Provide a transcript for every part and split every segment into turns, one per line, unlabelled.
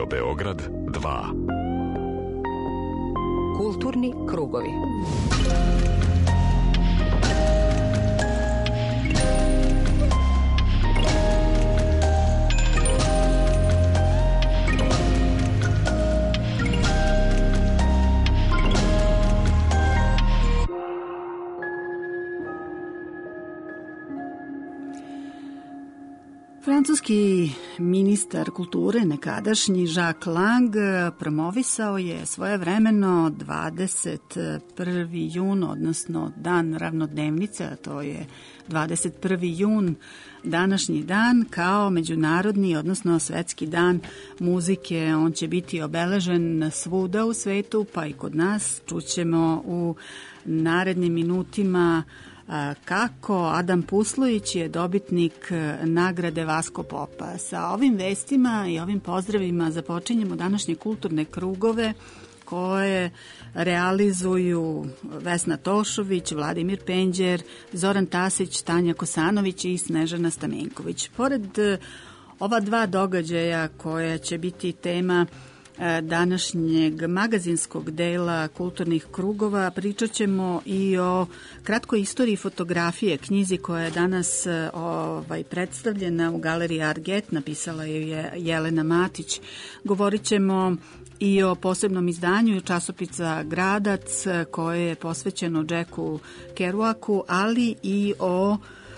Radio Beograd 2.
Kulturni krugovi.
Francuski ministar kulture nekadašnji Jacques Lang promovisao je svojevremeno 21. jun, odnosno dan ravnodnevnice, a to je 21. jun, današnji dan, kao međunarodni, odnosno svetski dan muzike. On će biti obeležen svuda u svetu, pa i kod nas. Čućemo u narednim minutima kako Adam Puslović je dobitnik nagrade Vasko Popa. Sa ovim vestima i ovim pozdravima započinjemo današnje kulturne krugove koje realizuju Vesna Tošović, Vladimir Penđer, Zoran Tasić, Tanja Kosanović i Snežana Stamenković. Pored ova dva događaja koja će biti tema današnjeg magazinskog dela kulturnih krugova, pričat ćemo i o kratkoj istoriji fotografije, knjizi koja je danas predstavljena u galeriji Arget, napisala je Jelena Matić. Govorit ćemo i o posebnom izdanju časopisa Gradac koje je posvećeno Jacku Kerouaku, ali i o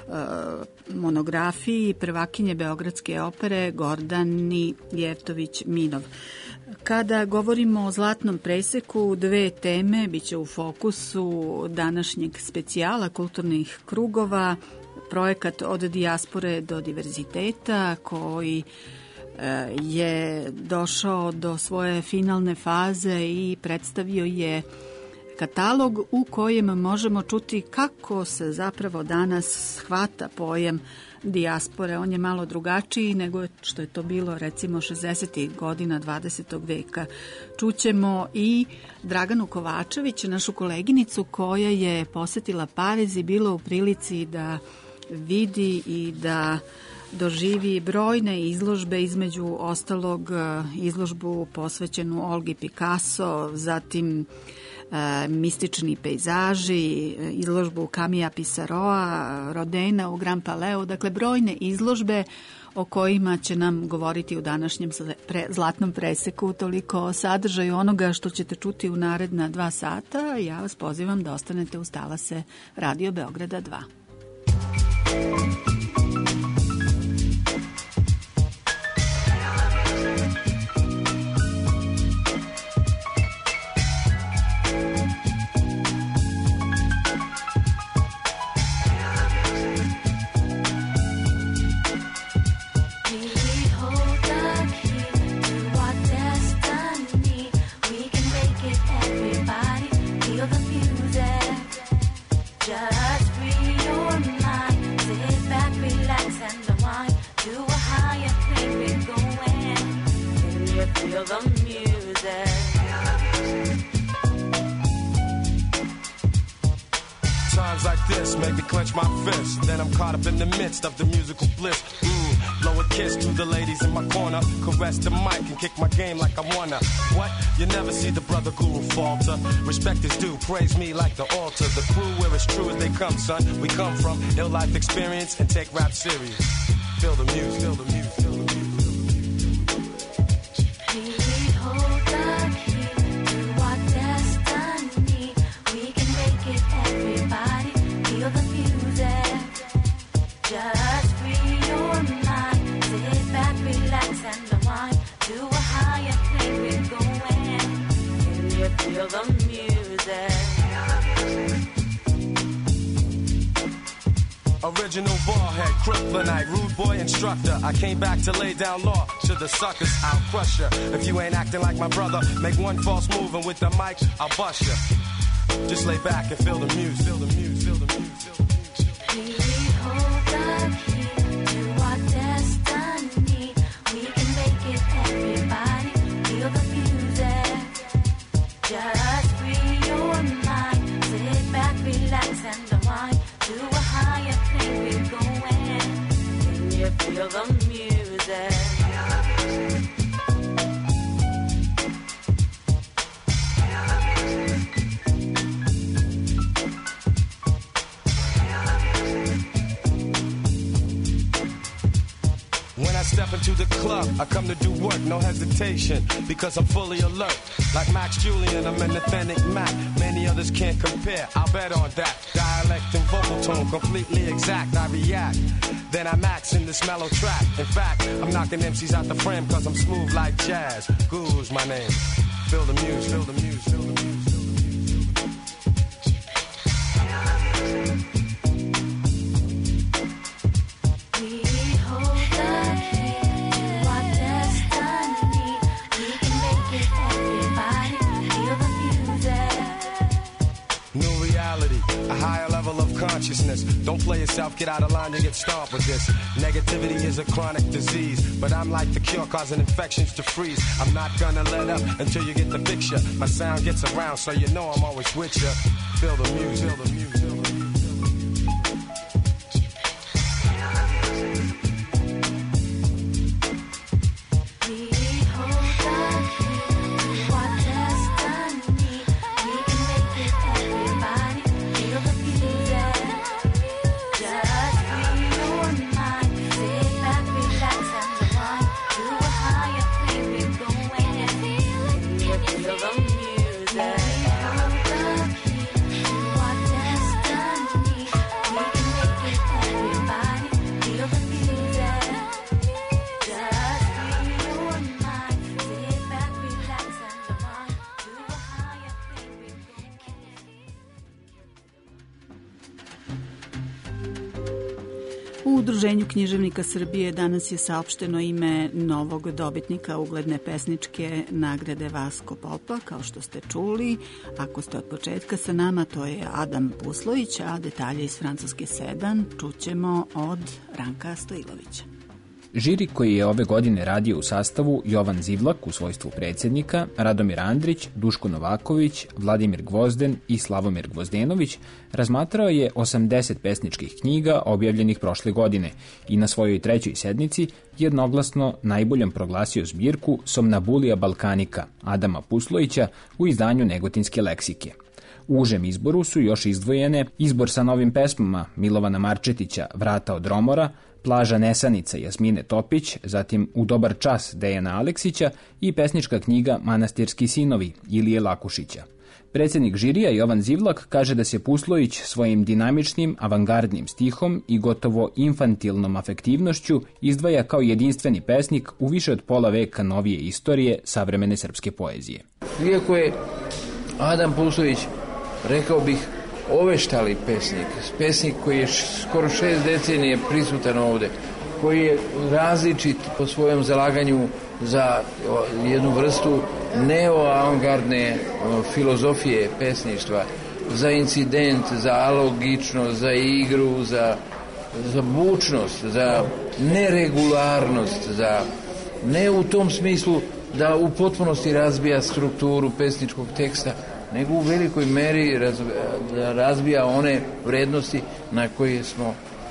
monografiji prvakinje Beogradske opere Gordani Jevtović-Minov. Kada govorimo o zlatnom preseku, dve teme biće u fokusu današnjeg specijala kulturnih krugova. Projekat Od dijaspore do diverziteta koji je došao do svoje finalne faze i predstavio je katalog u kojem možemo čuti kako se zapravo danas shvata pojam dijaspore. On je malo drugačiji nego što je to bilo recimo 60. godina 20. veka. Čućemo i Draganu Kovačević, našu koleginicu koja je posetila Pariz i bila u prilici da vidi i da doživi brojne izložbe, između ostalog izložbu posvećenu Olgi Picasso, zatim mistični pejzaži, izložbu Camilla Pissaroa, Rodena u Grand Palais, dakle brojne izložbe o kojima će nam govoriti u današnjem zlatnom preseku. Toliko o sadržaju onoga što ćete čuti u naredna 2 sata. Ja vas pozivam da ostanete uz talase Radio Beograda 2.
In the midst of the musical bliss, blow a kiss to the ladies in my corner, caress the mic and kick my game like I wanna. What? You never see the brother guru falter. Respect is due, praise me like the altar. The crew where it's true as they come, son. We come from ill life experience and take rap serious. Feel the music, feel the music, feel the music.
Just free your mind, sit back, relax and unwind. To a higher plane we're going. Can you feel the music?
Original ballhead, kryptonite, rude boy instructor. I came back to lay down law to the suckers, I'll crush ya. If you ain't acting like my brother, make one false move and with the mic, I'll bust ya. Just lay back and feel the music, feel the music, feel the music, feel the music.
Just free your mind, sit back, relax and unwind. To a higher plane we're going. Can you feel the music?
stepping to the club, I come to do work, no hesitation, because I'm fully alert. Like Max Julian, I'm an authentic Mac. Many others can't compare, I'll bet on that. Dialect and vocal tone, completely exact. I react, then I max in this mellow track. In fact, I'm knocking MCs out the frame, cause I'm smooth like jazz. Guru's my name. Feel the music, feel the music, feel the music. Consciousness. Don't play yourself, get out of line, you get stomped with this. Negativity is a chronic disease, but I'm like the cure, causing infections to freeze. I'm not gonna let up until you get the picture. My sound gets around, so you know I'm always with you. Feel the music, feel the music.
U Udruženju književnika Srbije danas je saopšteno ime novog dobitnika ugledne pesničke nagrade Vasko Popa, kao što ste čuli. Ako ste od početka sa nama, to je Adam Puslović, a detalje iz Francuske 7 čućemo od Ranka Stojilovića.
Žiri koji je ove godine radio u sastavu Jovan Zivlak u svojstvu predsjednika, Radomir Andrić, Duško Novaković, Vladimir Gvozden i Slavomir Gvozdenović razmatrao je 80 pesničkih knjiga objavljenih prošle godine i na svojoj 3. sednici jednoglasno najboljom proglasio zbirku Somnambulija Balkanika Adama Puslovića u izdanju Negotinske leksike. U užem izboru su još izdvojene izbor sa novim pesmama Milovana Marčetića Vrata od Romora, Plaža nesanica Jasmine Topić, zatim U dobar čas Dejana Aleksića i pesnička knjiga Manastirski sinovi Ilije Lakušića. Predsjednik žirija Jovan Zivlak kaže da se Puslović svojim dinamičnim, avangardnim stihom i gotovo infantilnom afektivnošću izdvaja kao jedinstveni pesnik u više od pola veka novije istorije savremene srpske poezije.
Iako je Adam Puslović, rekao bih, oveštali pesnik koji je skoro 6 decenije prisutan ovde, koji je različit po svojom zalaganju za jednu vrstu neoavangardne filozofije pesništva, za incident, za alogičnost, za igru, za bučnost, za neregularnost, za ne u tom smislu da u potpunosti razbija strukturu pesničkog teksta, nego u velikoj meri razbija one vrednosti na koje smo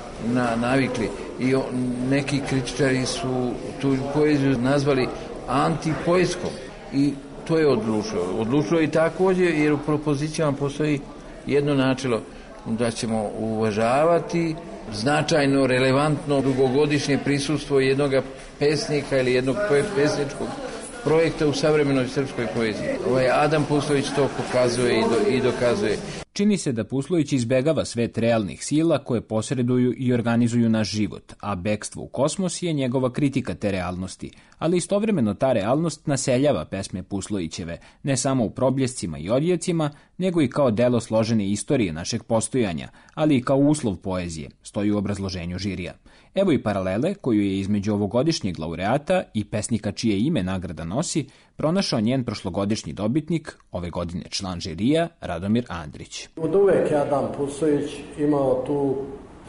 navikli. I neki kritičari su tu poeziju nazvali antipoetskom i to je odlučilo i također jer u propozicijama postoji jedno načelo da ćemo uvažavati značajno, relevantno, dugogodišnje prisustvo jednog pesnika ili jednog pesničkog projekta u savremenoj srpskoj poeziji. Adam Puslović to pokazuje i dokazuje.
Čini se da Puslović izbegava svet realnih sila koje posreduju i organizuju naš život, a bekstvo u kosmos je njegova kritika te realnosti, ali istovremeno ta realnost naseljava pesme Puslovićeve, ne samo u probljescima i odjecima, nego i kao delo složene istorije našeg postojanja, ali i kao uslov poezije, stoji u obrazloženju žirija. Evo i paralele koju je između ovogodišnjeg laureata i pesnika čije ime nagrada nosi pronašao njen prošlogodišnji dobitnik, ove godine član žirija, Radomir Andrić.
Od uvek je Adam Puslović imao tu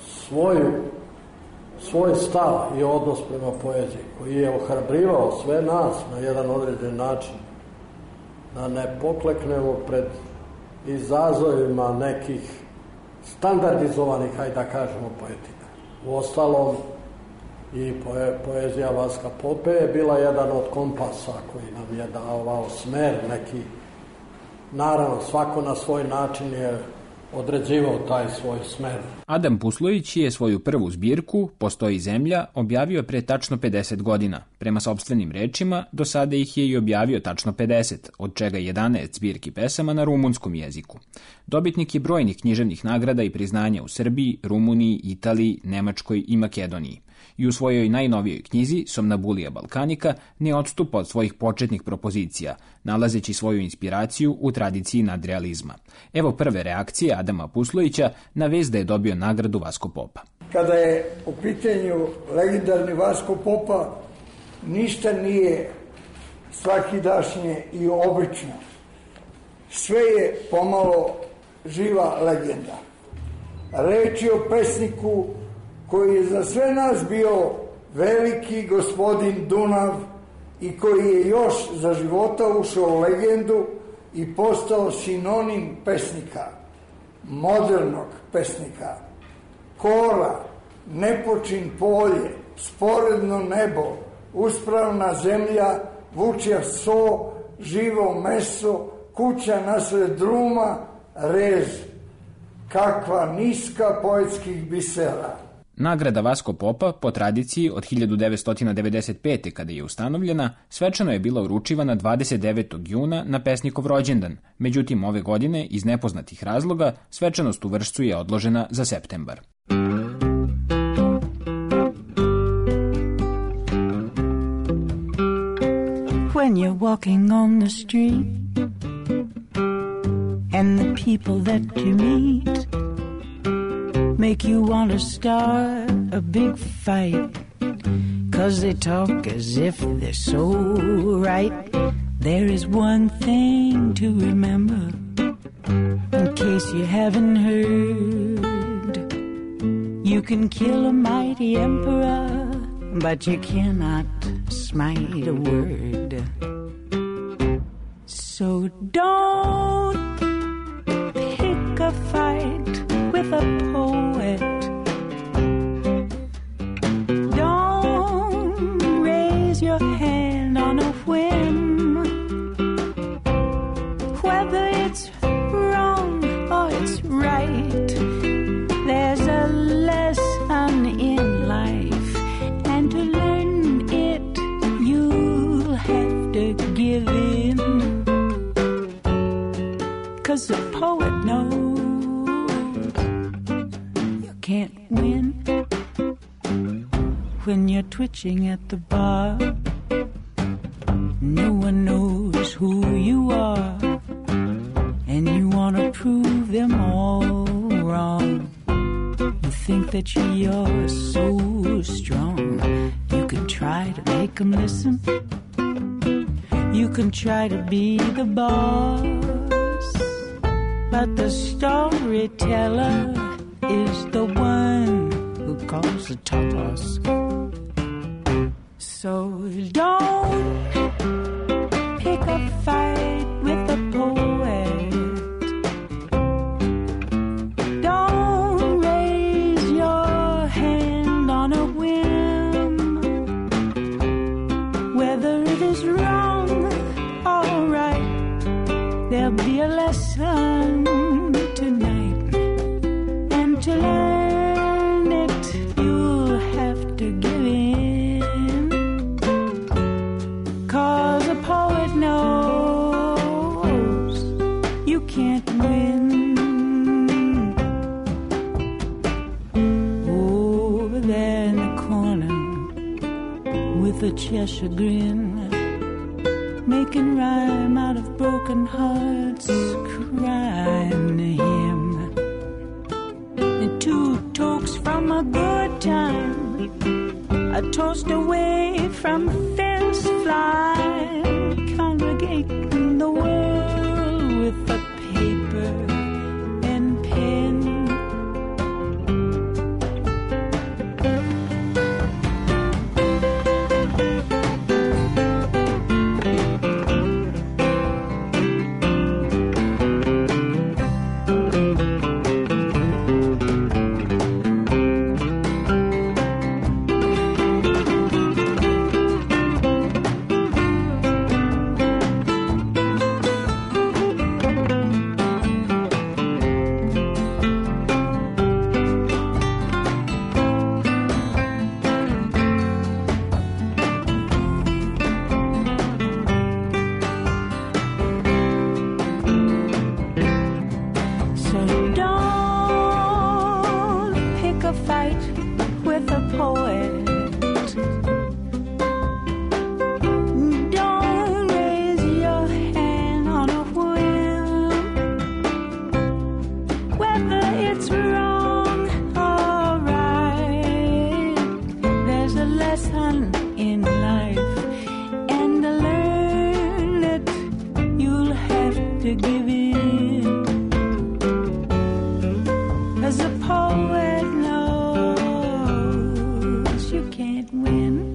svoj stav i odnos prema poeziji, koji je ohrabrivao sve nas na jedan određen način, da ne pokleknemo pred izazovima nekih standardizovanih, hajde da kažemo, poetika. Uostalom, i poezija Vaska Pope je bila jedan od kompasa koji nam je davao smer neki. Naravno, svako na svoj način je određivao taj svoj smer.
Adam Puslović je svoju prvu zbirku Postoji zemlja objavio pre tačno 50 godina. Prema sopstvenim rečima, do sada ih je i objavio tačno 50, od čega 11 zbirki pesama na rumunskom jeziku. Dobitnik je brojnih književnih nagrada i priznanja u Srbiji, Rumuniji, Italiji, Nemačkoj i Makedoniji. I u svojoj najnovijoj knjizi Somnambulija Balkanika ne odstupa od svojih početnih propozicija, nalazeći svoju inspiraciju u tradiciji nadrealizma. Evo prve reakcije Adama Puslovića na vest da je dobio nagradu Vasko Popa.
Kada je u pitanju legendarni Vasko Popa, ništa nije svakidašnje i obično. Sve je pomalo živa legenda. Reč je o pesniku koji je za sve nas bio veliki gospodin Dunav i koji je još za života ušao u legendu i postao sinonim pesnika, modernog pesnika. Kora, nepočin polje, sporedno nebo, uspravna zemlja, vučja so, živo meso, kuća nasred druma, rez. Kakva niska poetskih bisera.
Nagrada Vasko Popa, po tradiciji od 1995. kada je ustanovljena, svečano je bila uručivana 29. juna na pesnikov rođendan. Međutim, ove godine, iz nepoznatih razloga, svečanost u Vršcu je odložena za septembar.
When you're walking on the street and the people that you meet make you want to start a big fight, 'cause they talk as if they're so right. There is one thing to remember, in case you haven't heard. You can kill a mighty emperor, but you cannot smite a word. So don't pick a fight with a poet. Don't raise your hand on a whim. Whether it's wrong or it's right, there's a lesson in life, and to learn it, you'll have to give in. 'Cause a poet knows can't win when you're twitching at the bar. No one knows who you are, and you want to prove them all wrong. You think that you're so strong. You can try to make them listen. You can try to be the boss, but the storyteller is the one who calls the toss. So don't pick a fight with a poet. Don't raise your hand on a whim. Whether it is wrong or right, there'll be a lesson tonight. To learn it, you'll have to give in. 'Cause a poet knows you can't win. Over there in the corner with a Cheshire grin, making rhyme out of broken hearts, crying to him. Two tokes from a good time, a toast away from fence fly, congregating the world with a paper and pen. it's wrong or right. There's a lesson in life, and to learn it, you'll have to give in. As a poet knows, you can't win.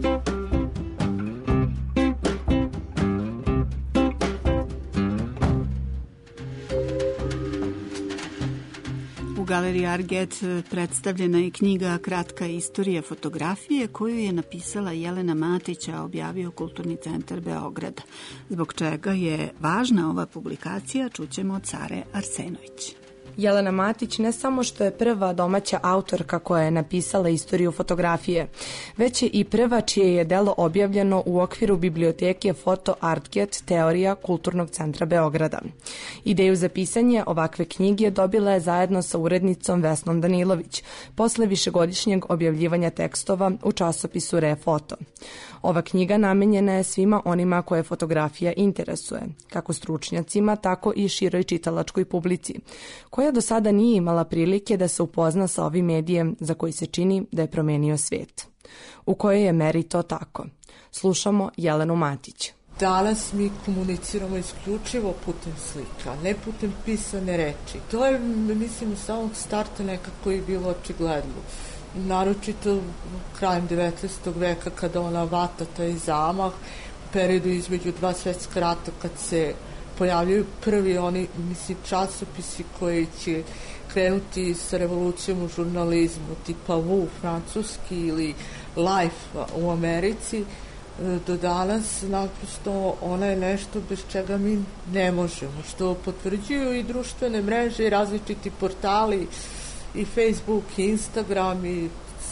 U Galeriji Arget predstavljena je knjiga Kratka istorija fotografije koju je napisala Jelena Matić, a objavio Kulturni centar Beograda. Zbog čega je važna ova publikacija, čućemo od Sare Arsenović.
Jelena Matić ne samo što je prva domaća autorka koja je napisala istoriju fotografije, već je i prva čije je delo objavljeno u okviru biblioteke Foto Artget Teorija Kulturnog centra Beograda. Ideju za pisanje ovakve knjige dobila je zajedno sa urednicom Vesnom Danilović posle višegodišnjeg objavljivanja tekstova u časopisu Refoto. Ova knjiga namenjena je svima onima koje fotografija interesuje, kako stručnjacima, tako i široj čitalačkoj publici, koja do sada nije imala prilike da se upozna sa ovim medijem za koji se čini da je promenio svijet. U kojoj je meri to tako? Slušamo Jelenu Matić.
Danas mi komuniciramo isključivo putem slika, ne putem pisane reči. To je, mislim, u samog starta nekako i bilo očigledno. Naročito krajem 19. veka kada ona vata taj zamah, u periodu između dva svetska rata kad se pojavljaju prvi oni, mislim, časopisi koji će krenuti sa revolucijom u žurnalizmu, tipa Wu francuski ili Life u Americi, do danas naprosto ona je nešto bez čega mi ne možemo, što potvrđuju i društvene mreže i različiti portali i Facebook i Instagram i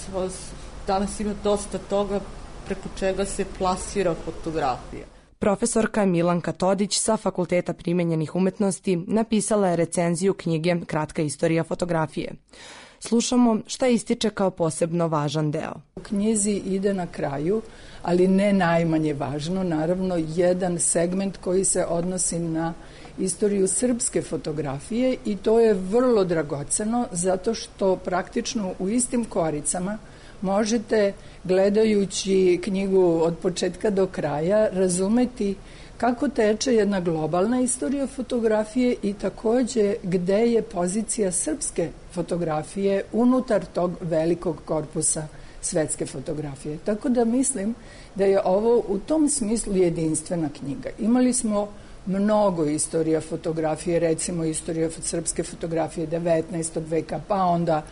danas ima dosta toga preko čega se plasira fotografija.
Profesorka Milanka Todić sa Fakulteta primenjenih umetnosti napisala je recenziju knjige Kratka istorija fotografije. Slušamo šta ističe kao posebno važan deo.
U knjizi ide na kraju, ali ne najmanje važno, naravno jedan segment koji se odnosi na istoriju srpske fotografije i to je vrlo dragoceno zato što praktično u istim koricama možete, gledajući knjigu od početka do kraja, razumeti kako teče jedna globalna istorija fotografije i takođe gde je pozicija srpske fotografije unutar tog velikog korpusa svetske fotografije. Tako da mislim da je ovo u tom smislu jedinstvena knjiga. Imali smo mnogo istorija fotografije, recimo istorija srpske fotografije 19. veka, pa onda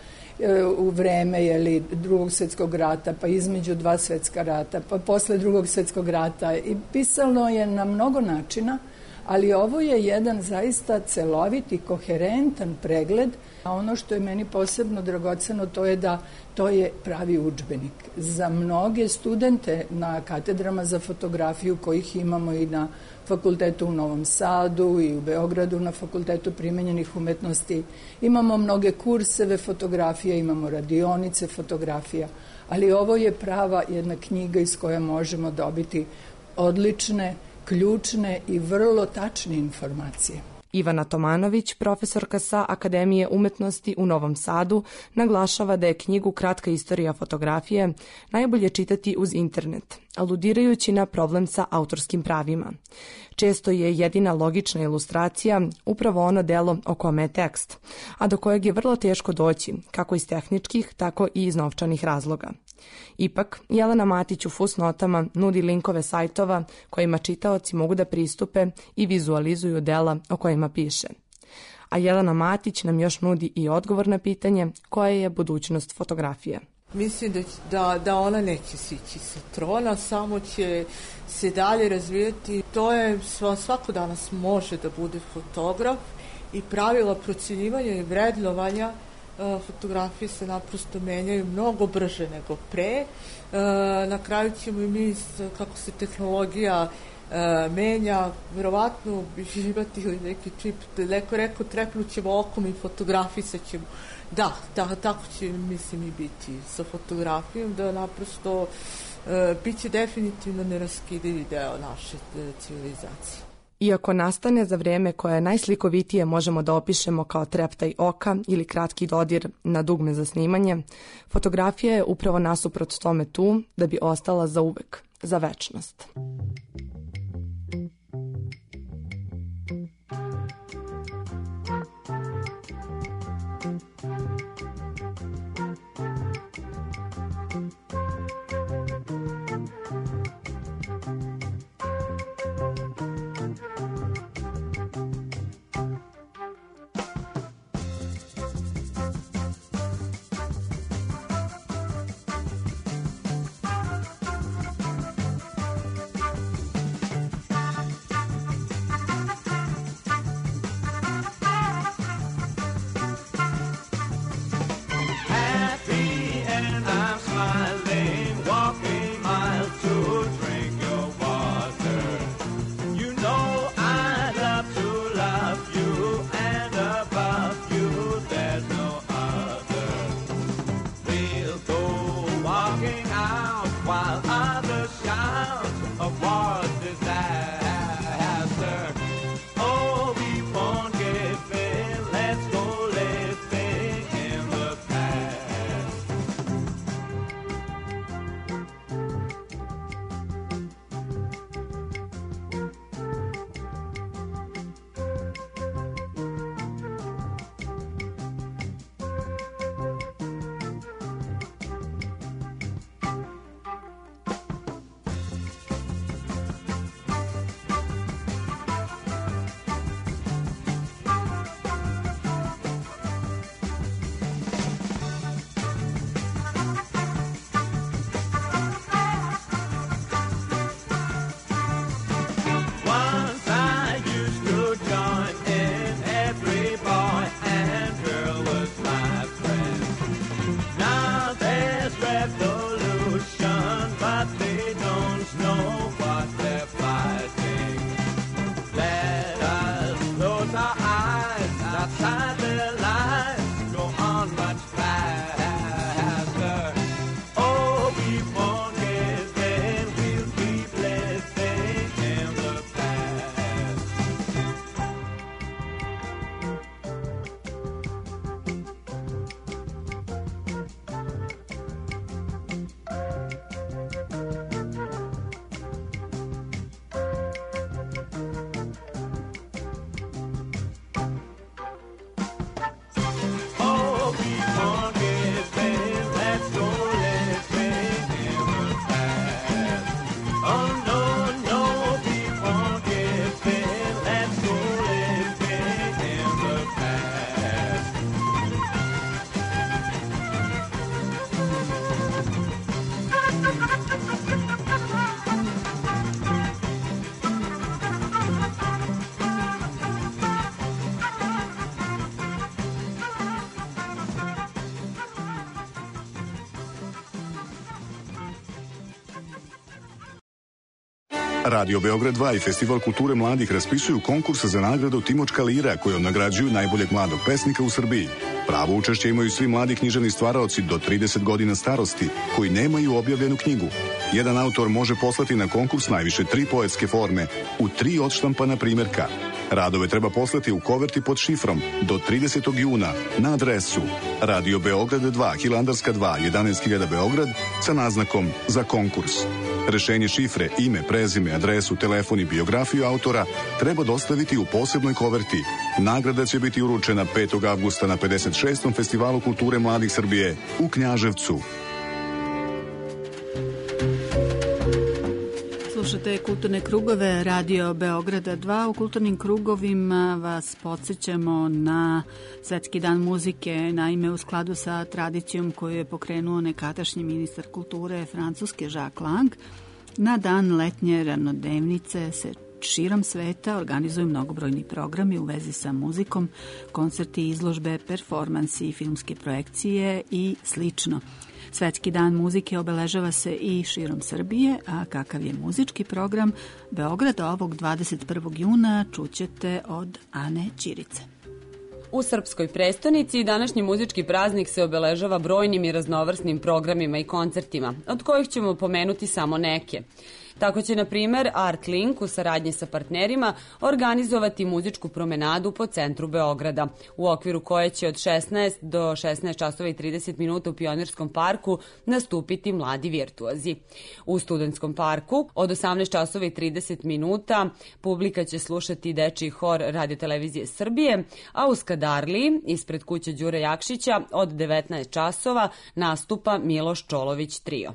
u vreme drugog svetskog rata, pa između dva svetska rata, pa posle drugog svetskog rata i pisano je na mnogo načina, ali ovo je jedan zaista celovit i koherentan pregled, a ono što je meni posebno dragoceno to je da to je pravi udžbenik. Za mnoge studente na katedrama za fotografiju kojih imamo i na fakultetu u Novom Sadu i u Beogradu na Fakultetu primenjenih umetnosti, imamo mnoge kurseve fotografije, imamo radionice fotografija, ali ovo je prava jedna knjiga iz koje možemo dobiti odlične, ključne i vrlo tačne informacije.
Ivana Tomanović, profesorka sa Akademije umetnosti u Novom Sadu, naglašava da je knjigu Kratka istorija fotografije najbolje čitati uz internet, aludirajući na problem sa autorskim pravima. Često je jedina logična ilustracija upravo ono delo o kome je tekst, a do kojeg je vrlo teško doći, kako iz tehničkih, tako i iz novčanih razloga. Ipak, Jelena Matić u fusnotama nudi linkove sajtova kojima čitaoci mogu da pristupe i vizualizuju dela o kojima piše. A Jelena Matić nam još nudi i odgovor na pitanje koja je budućnost fotografije.
Mislim da ona neće sići sa trona, samo će se dalje razvijati. To je, svako danas može da bude fotograf i pravila procjenjivanja i vrednovanja fotografije se naprosto menjaju mnogo brže nego pre. Na kraju ćemo i mi, kako se tehnologija menja, verovatno imati ili neki čip, neko rekao trepnućemo okom i fotografisat ćemo. Da, tako će, mislim, i biti sa fotografijom, da naprosto bit će definitivno neraskidivi deo naše civilizacije.
Iako nastane za vreme koje najslikovitije možemo da opišemo kao treptaj oka ili kratki dodir na dugme za snimanje, fotografija je upravo nasuprot tome tu da bi ostala za uvek, za večnost.
Radio Beograd 2 i Festival kulture mladih raspisuju konkurs za nagradu Timočka lira kojom nagrađuju najboljeg mladog pesnika u Srbiji. Pravo učešće imaju svi mladi književni stvaraoci do 30 godina starosti koji nemaju objavljenu knjigu. Jedan autor može poslati na konkurs najviše 3 poetske forme u 3 odštampana primjerka. Radove treba poslati u koverti pod šifrom do 30. juna na adresu Radio Beograd 2, Hilandarska 2, 11.000 Beograd sa naznakom za konkurs. Rešenje šifre, ime, prezime, adresu, telefon i biografiju autora treba dostaviti u posebnoj koverti. Nagrada će biti uručena 5. avgusta na 56. Festivalu kulture mladih Srbije u Knjaževcu.
Slušate Kulturne krugove Radio Beograda 2. U kulturnim krugovima vas podsjećamo na Svetski dan muzike, naime u skladu sa tradicijom koju je pokrenuo nekadašnji ministar kulture Francuske Jacques Lang. Na dan letnje ranodnevnice se širom sveta organizuju mnogobrojni programi u vezi sa muzikom, koncerti, izložbe, performansi, filmske projekcije i slično. Svetski dan muzike obeležava se i širom Srbije, a kakav je muzički program Beograda ovog 21. juna čućete od Ane Ćirice.
U srpskoj prestonici današnji muzički praznik se obeležava brojnim i raznovrsnim programima i koncertima, od kojih ćemo pomenuti samo neke. Tako će, na primer, Art Link u saradnji sa partnerima organizovati muzičku promenadu po centru Beograda, u okviru koje će od 16 do 16 časova i 30 minuta u Pionirskom parku nastupiti mladi virtuozi. U Studentskom parku od 18 časova i 30 minuta publika će slušati dečiji hor Radio-televizije Srbije, a u Skadarliji, ispred kuće Đure Jakšića, od 19 časova nastupa Miloš Čolović trio.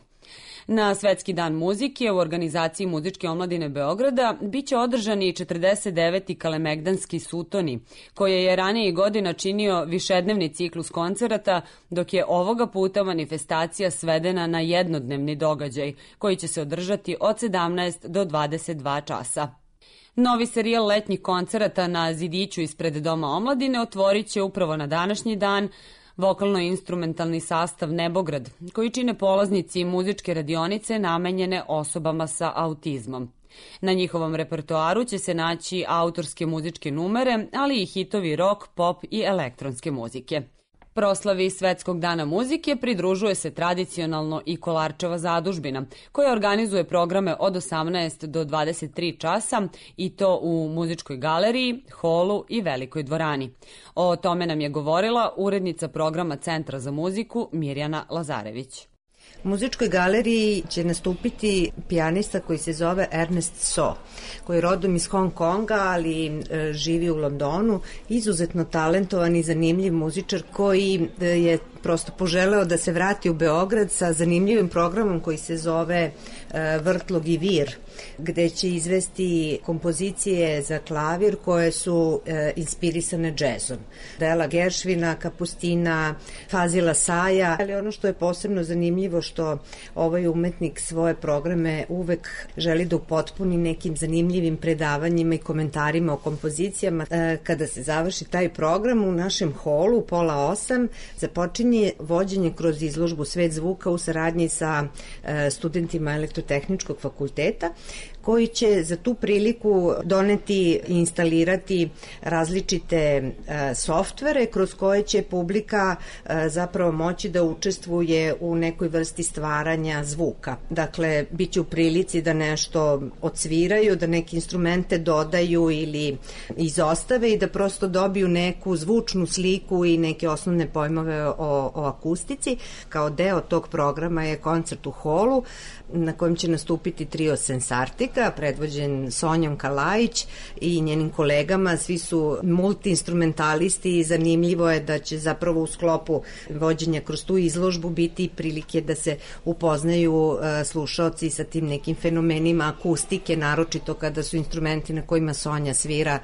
Na Svetski dan muzike u organizaciji Muzičke omladine Beograda biće održani i 49. Kalemegdanski sutoni, koje je ranijih godina činio višednevni ciklus koncerata, dok je ovoga puta manifestacija svedena na jednodnevni događaj, koji će se održati od 17 do 22 časa. Novi serijal letnjih koncerata na zidiću ispred Doma omladine otvorit će upravo na današnji dan vokalno-instrumentalni sastav Nebograd, koji čine polaznici muzičke radionice namenjene osobama sa autizmom. Na njihovom repertoaru će se naći autorske muzičke numere, ali i hitovi rock, pop i elektronske muzike. Proslavi Svetskog dana muzike pridružuje se tradicionalno i Kolarčeva zadužbina, koja organizuje programe od 18 do 23 časa i to u muzičkoj galeriji, holu i velikoj dvorani. O tome nam je govorila urednica programa Centra za muziku Mirjana Lazarević.
U muzičkoj galeriji će nastupiti pijanista koji se zove Ernest So, koji je rodom iz Hong Konga, ali živi u Londonu, izuzetno talentovan i zanimljiv muzičar koji je prosto poželeo da se vrati u Beograd sa zanimljivim programom koji se zove Vrtlog i vir, gde će izvesti kompozicije za klavir koje su inspirisane džezom. Dela Geršvina, Kapustina, Fazila Saja, ali ono što je posebno zanimljivo što ovaj umetnik svoje programe uvek želi da upotpuni nekim zanimljivim predavanjima i komentarima o kompozicijama. Kada se završi taj program u našem holu, pola 8, započinje vođenje kroz izložbu Svet zvuka u saradnji sa studentima Elektrotehničkog fakulteta, koji će za tu priliku doneti i instalirati različite softvere kroz koje će publika zapravo moći da učestvuje u nekoj vrsti stvaranja zvuka. Dakle, bit će u prilici da nešto odsviraju, da neke instrumente dodaju ili izostave i da prosto dobiju neku zvučnu sliku i neke osnovne pojmove o akustici. Kao deo tog programa je koncert u holu na kojem će nastupiti trio Sensartika, predvođen Sonjom Kalajić i njenim kolegama. Svi su multiinstrumentalisti i zanimljivo je da će zapravo u sklopu vođenja kroz tu izložbu biti prilike da se upoznaju slušaoci sa tim nekim fenomenima akustike, naročito kada su instrumenti na kojima Sonja svira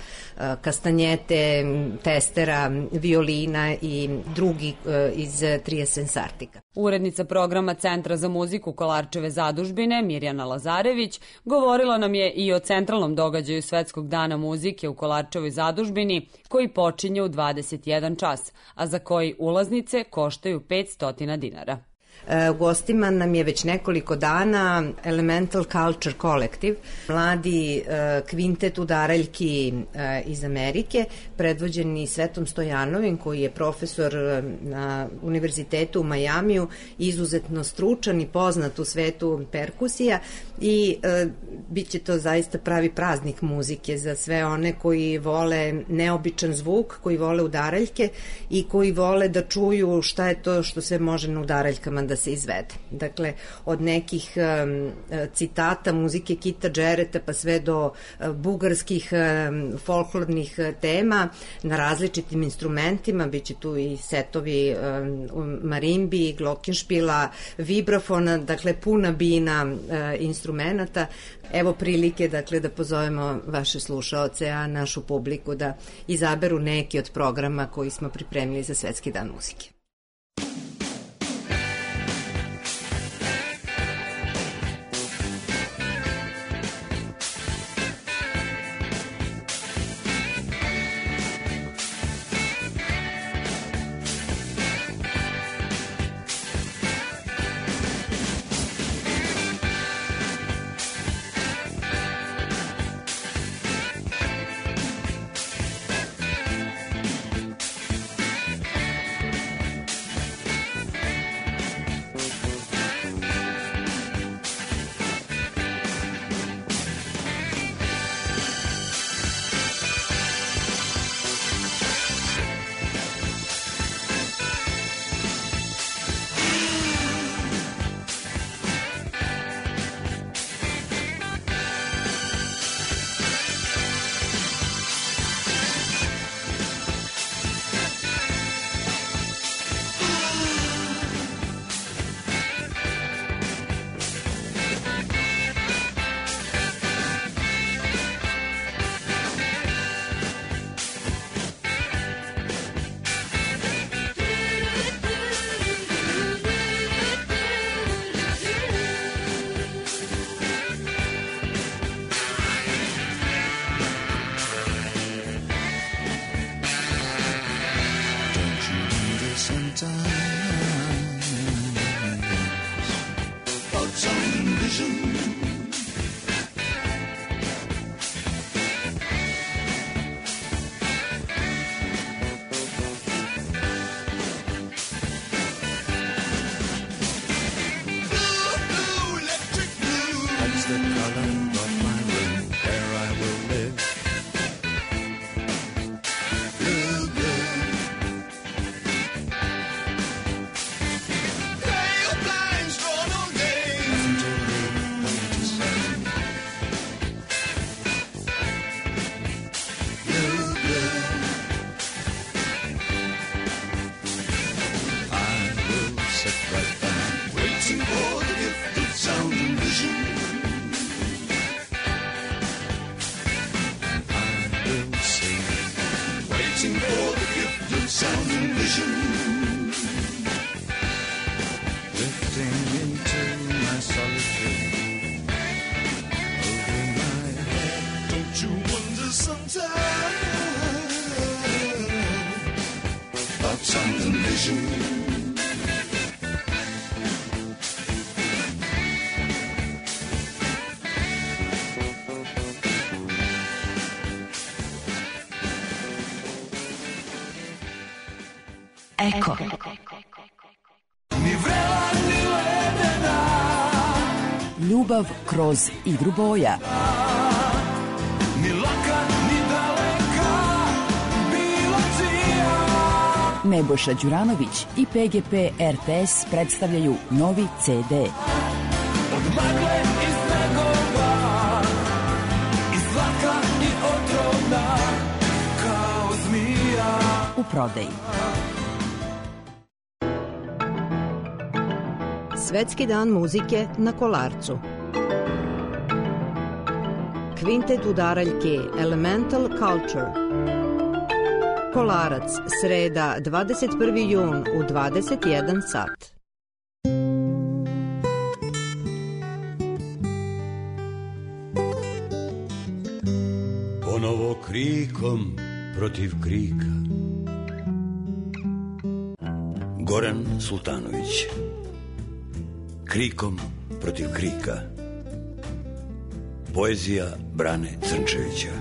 kastanjete, testera, violina i drugi iz trija Sensartika.
Urednica programa Centra za muziku Kolarčeve zadužbine Mirjana Lazarević govorila nam je i o centralnom događaju Svetskog dana muzike u Kolarčevoj zadužbini, koji počinje u 21 čas, a za koji ulaznice koštaju 500 dinara.
U gostima nam je već nekoliko dana Elemental Culture Collective, mladi kvintet udaraljki iz Amerike, predvođeni Svetom Stojanovim, koji je profesor na univerzitetu u Majamiju, izuzetno stručan i poznat u svetu perkusija i bit će to zaista pravi praznik muzike za sve one koji vole neobičan zvuk, koji vole udaraljke i koji vole da čuju šta je to što sve može na udaraljkama da se izvede. Dakle, od nekih citata muzike Kita Džereta pa sve do bugarskih folklornih tema na različitim instrumentima, bit će tu i setovi marimbi, glokinšpila, vibrafona, dakle puna bina instrumenata. Evo prilike, dakle, da pozovemo vaše slušaoce, a našu publiku da izaberu neki od programa koji smo pripremili za Svetski dan muzike.
sometimes. About sound and vision. The color of my room, where I will live. Blue, blue. Pale blinds drawn all day. Nothing to read, nothing to say. Blue, blue. I will sit right down, waiting for the gift of sound and vision. Waiting for the gift of sound and vision. Drifting into my solitude. Over my head, don't you wonder sometimes about sound and vision?
Eko.
Ni vrela ni ledena.
Ljubav kroz igru boja.
Ni laka ni daleka. Bila čija.
Nebojša Đuranović i PGP RTS predstavljaju novi CD.
Od magle i snegova. I slatka i otrovna. Kao zmija.
U prodaji.
Svetski dan muzike na Kolarcu. Kvintet udaraljke Elemental Culture. Kolarac, sreda, 21. jun u 21 sat.
Ponovo krikom protiv krika. Goran Sultanović. Krikom protiv krika. Poezija Brane Crnčevića.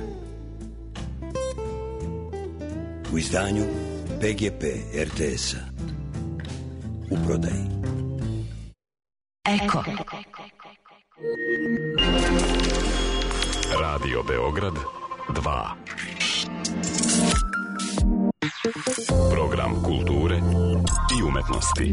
U izdanju PGP RTS-a. U prodaji.
Eko.
Radio Beograd 2. Program kulture i umetnosti.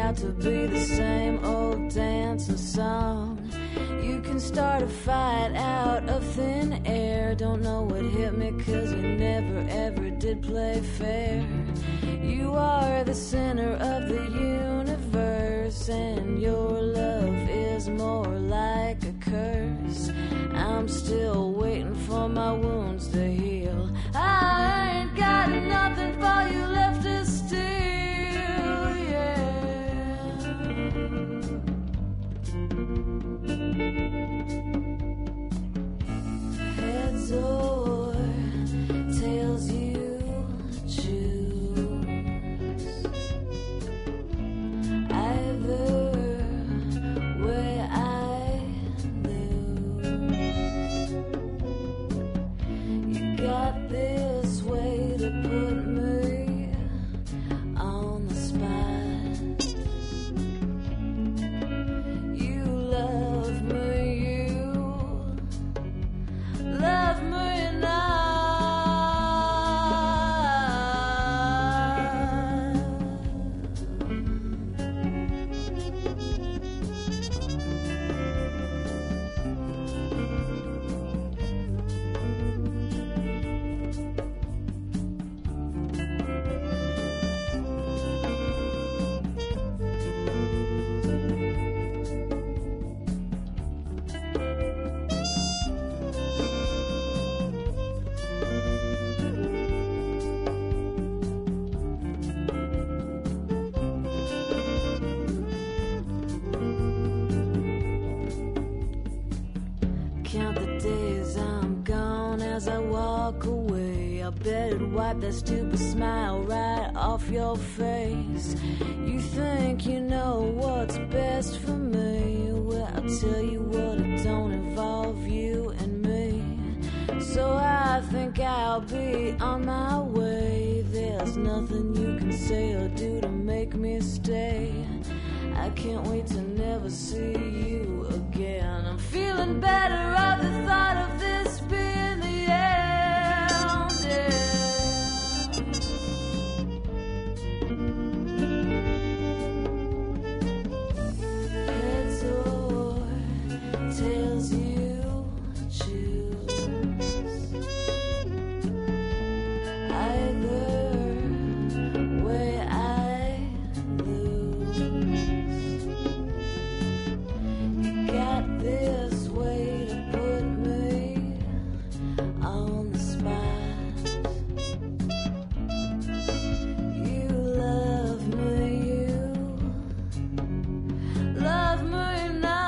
out to be the same old dancing song. You can start a fight out of thin air. Don't know what hit me, 'cause you never ever did play fair. You are the center of the universe, and your love is more like a curse. I'm still waiting for my wounds to heal. I ain't got nothing for you left to steal, yeah. Heads or tails you choose. Either way I lose. You got this way to put me on the spot. You love me, you love me not. Count the days I'm gone as I walk away. I bet it'd wipe that stupid smile right off your face. You think you know what's best for me. Well, I'll tell you what, it don't involve you and me. So I think I'll be on my way. There's nothing you can say or do to make me stay. I can't wait to never see you again. I'm feeling better of the thought of this being the end, yeah. Heads or tails you choose. Either way I lose. You got this way to put me on the spot. You love me, you love me not.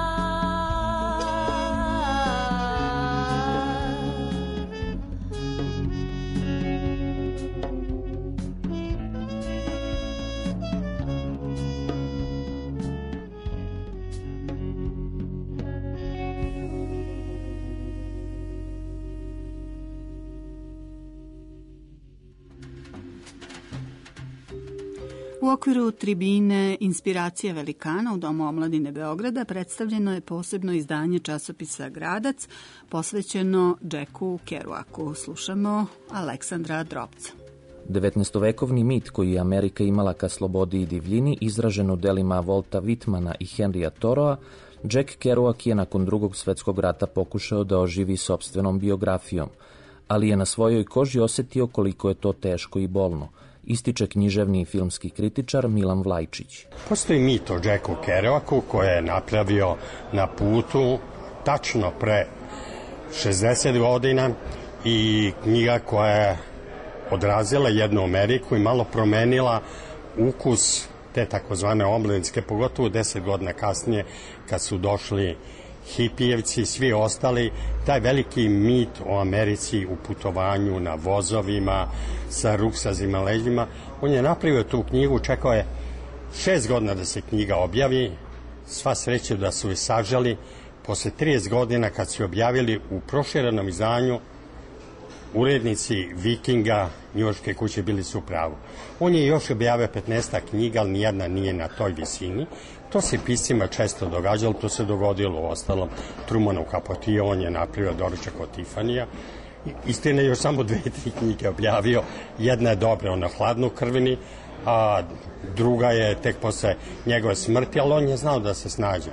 U okviru tribine Inspiracija velikana u Domu omladine Beograda predstavljeno je posebno izdanje časopisa Gradac posvećeno Jacku Kerouaku. Slušamo Aleksandra Drobca.
19-vekovni mit koji je Amerika imala ka slobodi i divljini, izražen u delima Volta Whitmana i Henrya Thoreaua, Jack Kerouac je nakon Drugog svetskog rata pokušao da oživi sopstvenom biografijom, ali je na svojoj koži osetio koliko je to teško i bolno, ističe književni i filmski kritičar Milan Vlajčić.
Postoji mit o Jacku Kerouacu koje je napravio na putu tačno pre 60 godina i knjiga koja je odrazila jednu Ameriku i malo promenila ukus te takozvane omladinske, pogotovo 10 godina kasnije kad su došli hipijevci i svi ostali, taj veliki mit o Americi u putovanju na vozovima sa ruksazima leđima. On je napravio tu knjigu, čekao je 6 godina da se knjiga objavi, sva sreća da su je sažali. Posle 30 godina kad su objavili u proširenom izdanju, urednici Vikinga, njujorške kuće, bili su u pravu. On je još objavio 15 knjiga, ali nijedna nije na toj visini. To se piscima često događalo, to se dogodilo u ostalom Trumanu Capote, on je napravio Doručak od Tifanija. Istina je još samo 2-3 knjige objavio, jedna je dobra, ona Hladnokrvni, a druga je tek posle njegove smrti, ali on je znao da se snađe.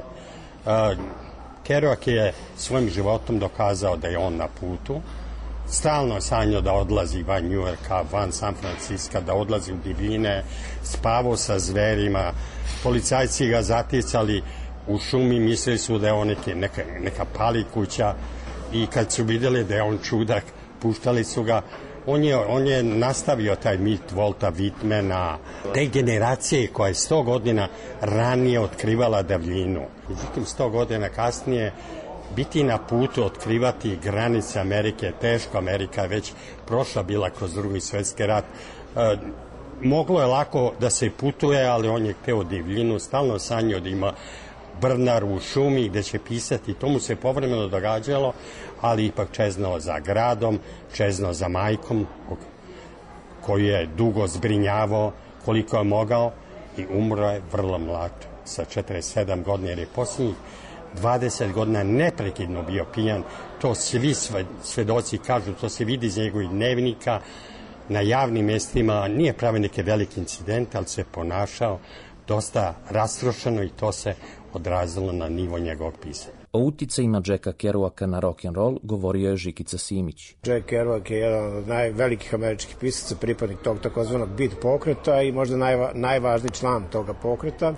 Kerouac je svojim životom dokazao da je on na putu, stalno sanjao da odlazi van Njujorka, van San Francisca, da odlazi u divljine, spavao sa zverima, policajci ga zaticali u šumi, mislili su da je on neka palikuća i kad su videli da je on čudak, puštali su ga. On je nastavio taj mit Volta Whitmana, te generacije koja je 100 godina ranije otkrivala davljinu. Međutim, 100 godina kasnije biti na putu, otkrivati granice Amerike, teško. Amerika je već prošla bila kroz Drugi svjetski rat. Moglo je lako da se putuje, ali on je hteo divljinu, stalno sanjao da ima brnar u šumi gde će pisati. To mu se povremeno događalo, ali ipak čeznao za gradom, čeznao za majkom, koju je dugo zbrinjavao koliko je mogao i umro je vrlo mlad, sa 47 godina, jer je posljednjih 20 godina neprekidno bio pijan. To svi svedoci kažu, to se vidi iz njegovih dnevnika, na javnim mestima, nije pravio neke velike incidente, ali se ponašao dosta rastrošeno i to se odrazilo na nivo njegovog pisanja.
O uticajima Jacka Kerouaca na rock'n'roll govorio je Žikica Simić.
Jack Kerouac je jedan od najvelikih američkih pisaca, pripadnik tog takozvanog beat pokreta i možda najvažniji član toga pokreta,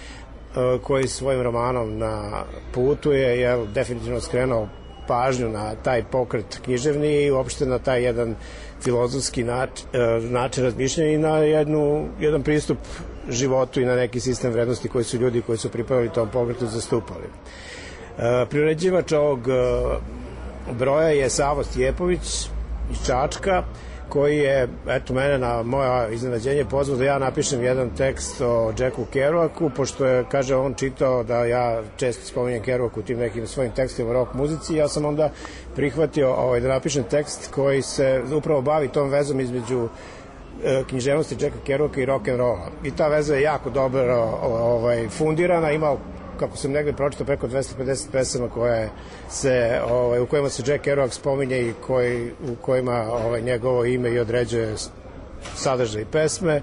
koji svojim romanom Na putu je definitivno skrenuo pažnju na taj pokret književni i uopšte na taj jedan filozofski način razmišljanja i na jedan pristup životu i na neki sistem vrednosti koji su ljudi koji su pripadali tom pokretu zastupali. Priređivač ovog broja je Savo Stjepović iz Čačka, koji je, mene na moje iznenađenje pozvao da ja napišem jedan tekst o Jacku Kerouacu, pošto je, kaže, on čitao da ja često spominjem Kerouac u tim nekim svojim tekstima o rock muzici. Ja sam onda prihvatio da napišem tekst koji se upravo bavi tom vezom između književnosti Jacka Kerouaca i rock'n'rolla. I ta veza je jako dobro fundirana, ima, kako sam negde pročitao, preko 250 pesama u kojima se Jack Kerouac spominje i u kojima njegovo ime i određuje sadržaj pesme,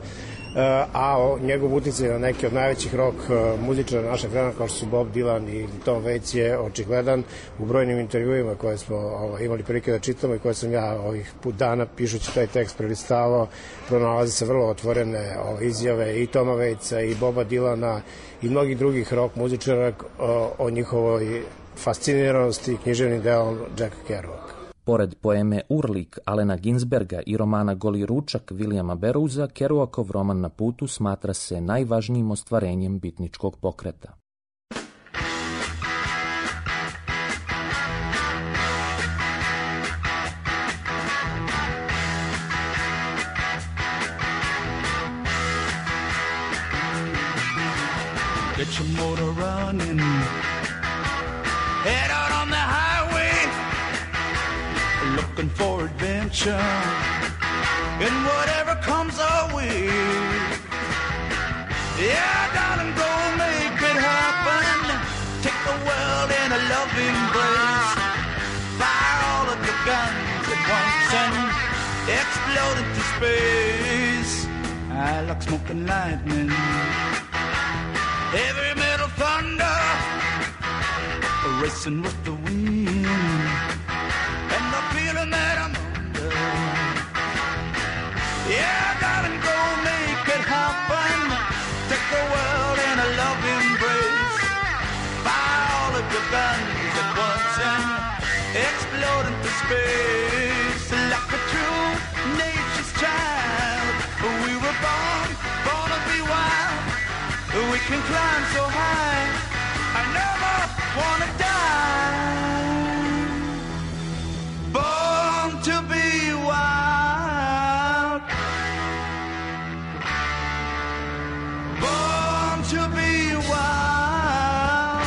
a njegov uticaj na neki od najvećih rock muzičara našeg vremena, kao što su Bob Dylan i Tom Waits, je očigledan u brojnim intervjuima koje smo imali prilike da čitamo i koje sam ja ovih dana pišući taj tekst prelistavao. Pronalazi se vrlo otvorene izjave i Toma Waitsa i Boba Dylana i mnogih drugih rock muzičara o njihovoj fasciniranosti književnim delom Jacka Kerouaca.
Pored poeme Urlik Alena Ginsberga i romana Goli ručak Williama Burroughsa, Kerouacov roman Na putu smatra se najvažnijim ostvarenjem bitničkog pokreta.
Get your motor running, head out on the highway, looking for adventure, and whatever comes our way. Yeah, darling, go make it happen. Take the world in a loving embrace. Fire all of your guns at once and explode into space. I like smoking lightning, heavy metal thunder, racing with the wind, and the feeling that I'm under. Yeah, darling, go make it happen. Take the world in a loving embrace. Fire all of your guns at once and explode into space. Like a true nature's child, we were born to be wild. We can climb so high, I never wanna die. Born to be wild, born to be wild.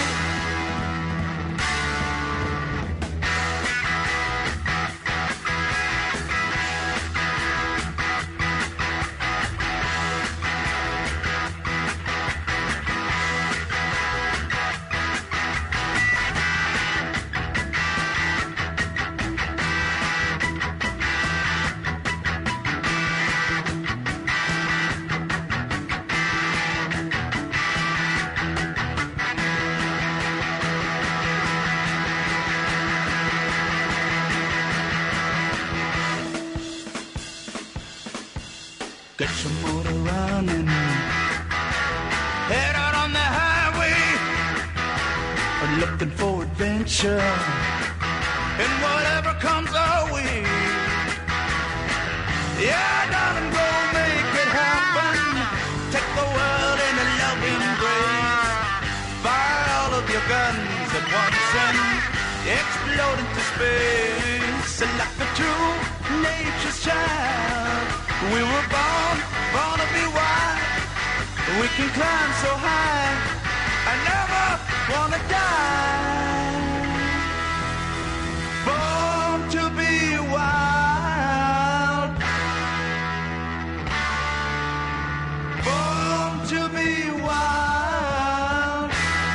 get your motor running. Head out on the highway, looking for adventure, and whatever comes our way. Yeah, darling, go make it happen. Take the world in a loving embrace. Fire all of your guns at once and explode into space. Like a true nature's child, we were born to be wild. We can climb so high, I never wanna die. Born to be wild. Born to be wild.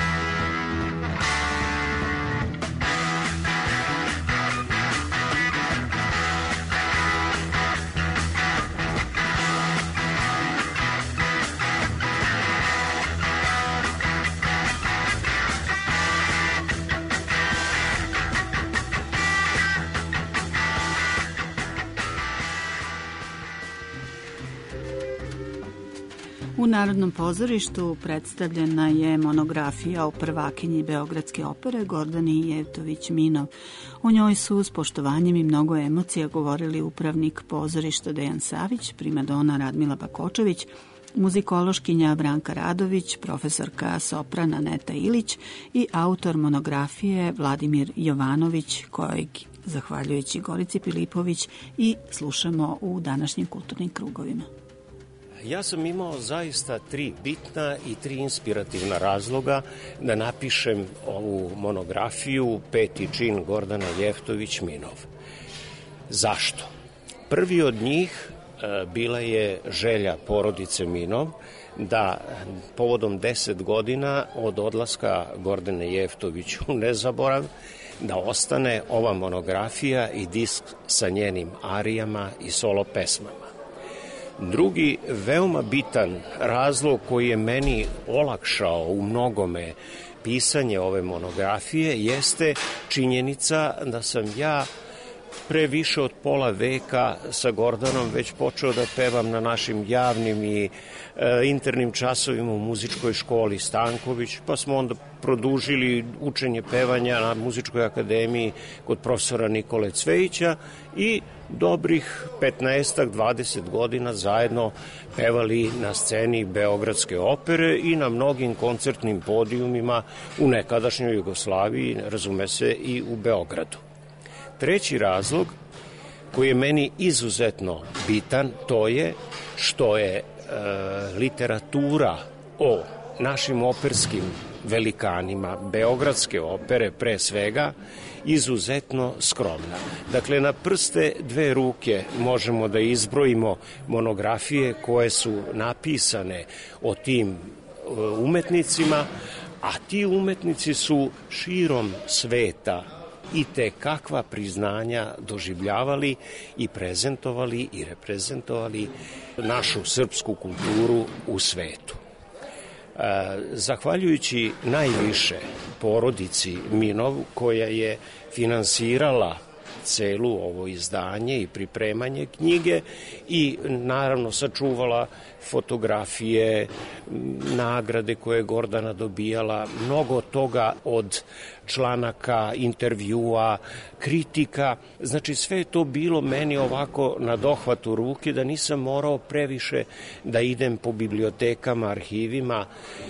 U Narodnom pozorištu predstavljena je monografija o prvakinji Beogradske opere Gordani Jevtović-Minov. U njoj su s poštovanjem i mnogo emocija govorili upravnik pozorišta Dejan Savić, primadona Radmila Bakočević, muzikološkinja Branka Radović, profesorka soprana Neta Ilić i autor monografije Vladimir Jovanović, kojeg, zahvaljujući Gorici Pilipović, i slušamo u današnjim kulturnim krugovima.
Ja sam imao zaista 3 bitna i 3 inspirativna razloga da napišem ovu monografiju Peti čin Gordana Jevtović-Minov. Zašto? Prvi od njih bila je želja porodice Minov da povodom 10 godina od odlaska Gordane Jevtović u nezaborav da ostane ova monografija i disk sa njenim arijama i solo pesmama. Drugi, veoma bitan razlog koji je meni olakšao u mnogome pisanje ove monografije jeste činjenica da sam ja pre više od pola veka sa Gordanom već počeo da pevam na našim javnim i internim časovima u muzičkoj školi Stanković, pa smo onda produžili učenje pevanja na muzičkoj akademiji kod profesora Nikole Cvejića i dobrih 15-20 godina zajedno pevali na sceni Beogradske opere i na mnogim koncertnim podijumima u nekadašnjoj Jugoslaviji, razume se, i u Beogradu. Treći razlog koji je meni izuzetno bitan, to je što je literatura o našim operskim velikanima Beogradske opere pre svega izuzetno skromna. Dakle, na prste 2 ruke možemo da izbrojimo monografije koje su napisane o tim umetnicima, a ti umetnici su širom sveta i te kakva priznanja doživljavali i prezentovali i reprezentovali našu srpsku kulturu u svetu. Zahvaljujući najviše porodici Minov, koja je finansirala celu ovo izdanje i pripremanje knjige i naravno sačuvala fotografije, nagrade koje je Gordana dobijala, mnogo toga od članaka, intervjua, kritika. Znači sve je to bilo meni ovako na dohvatu ruke da nisam morao previše da idem po bibliotekama, arhivima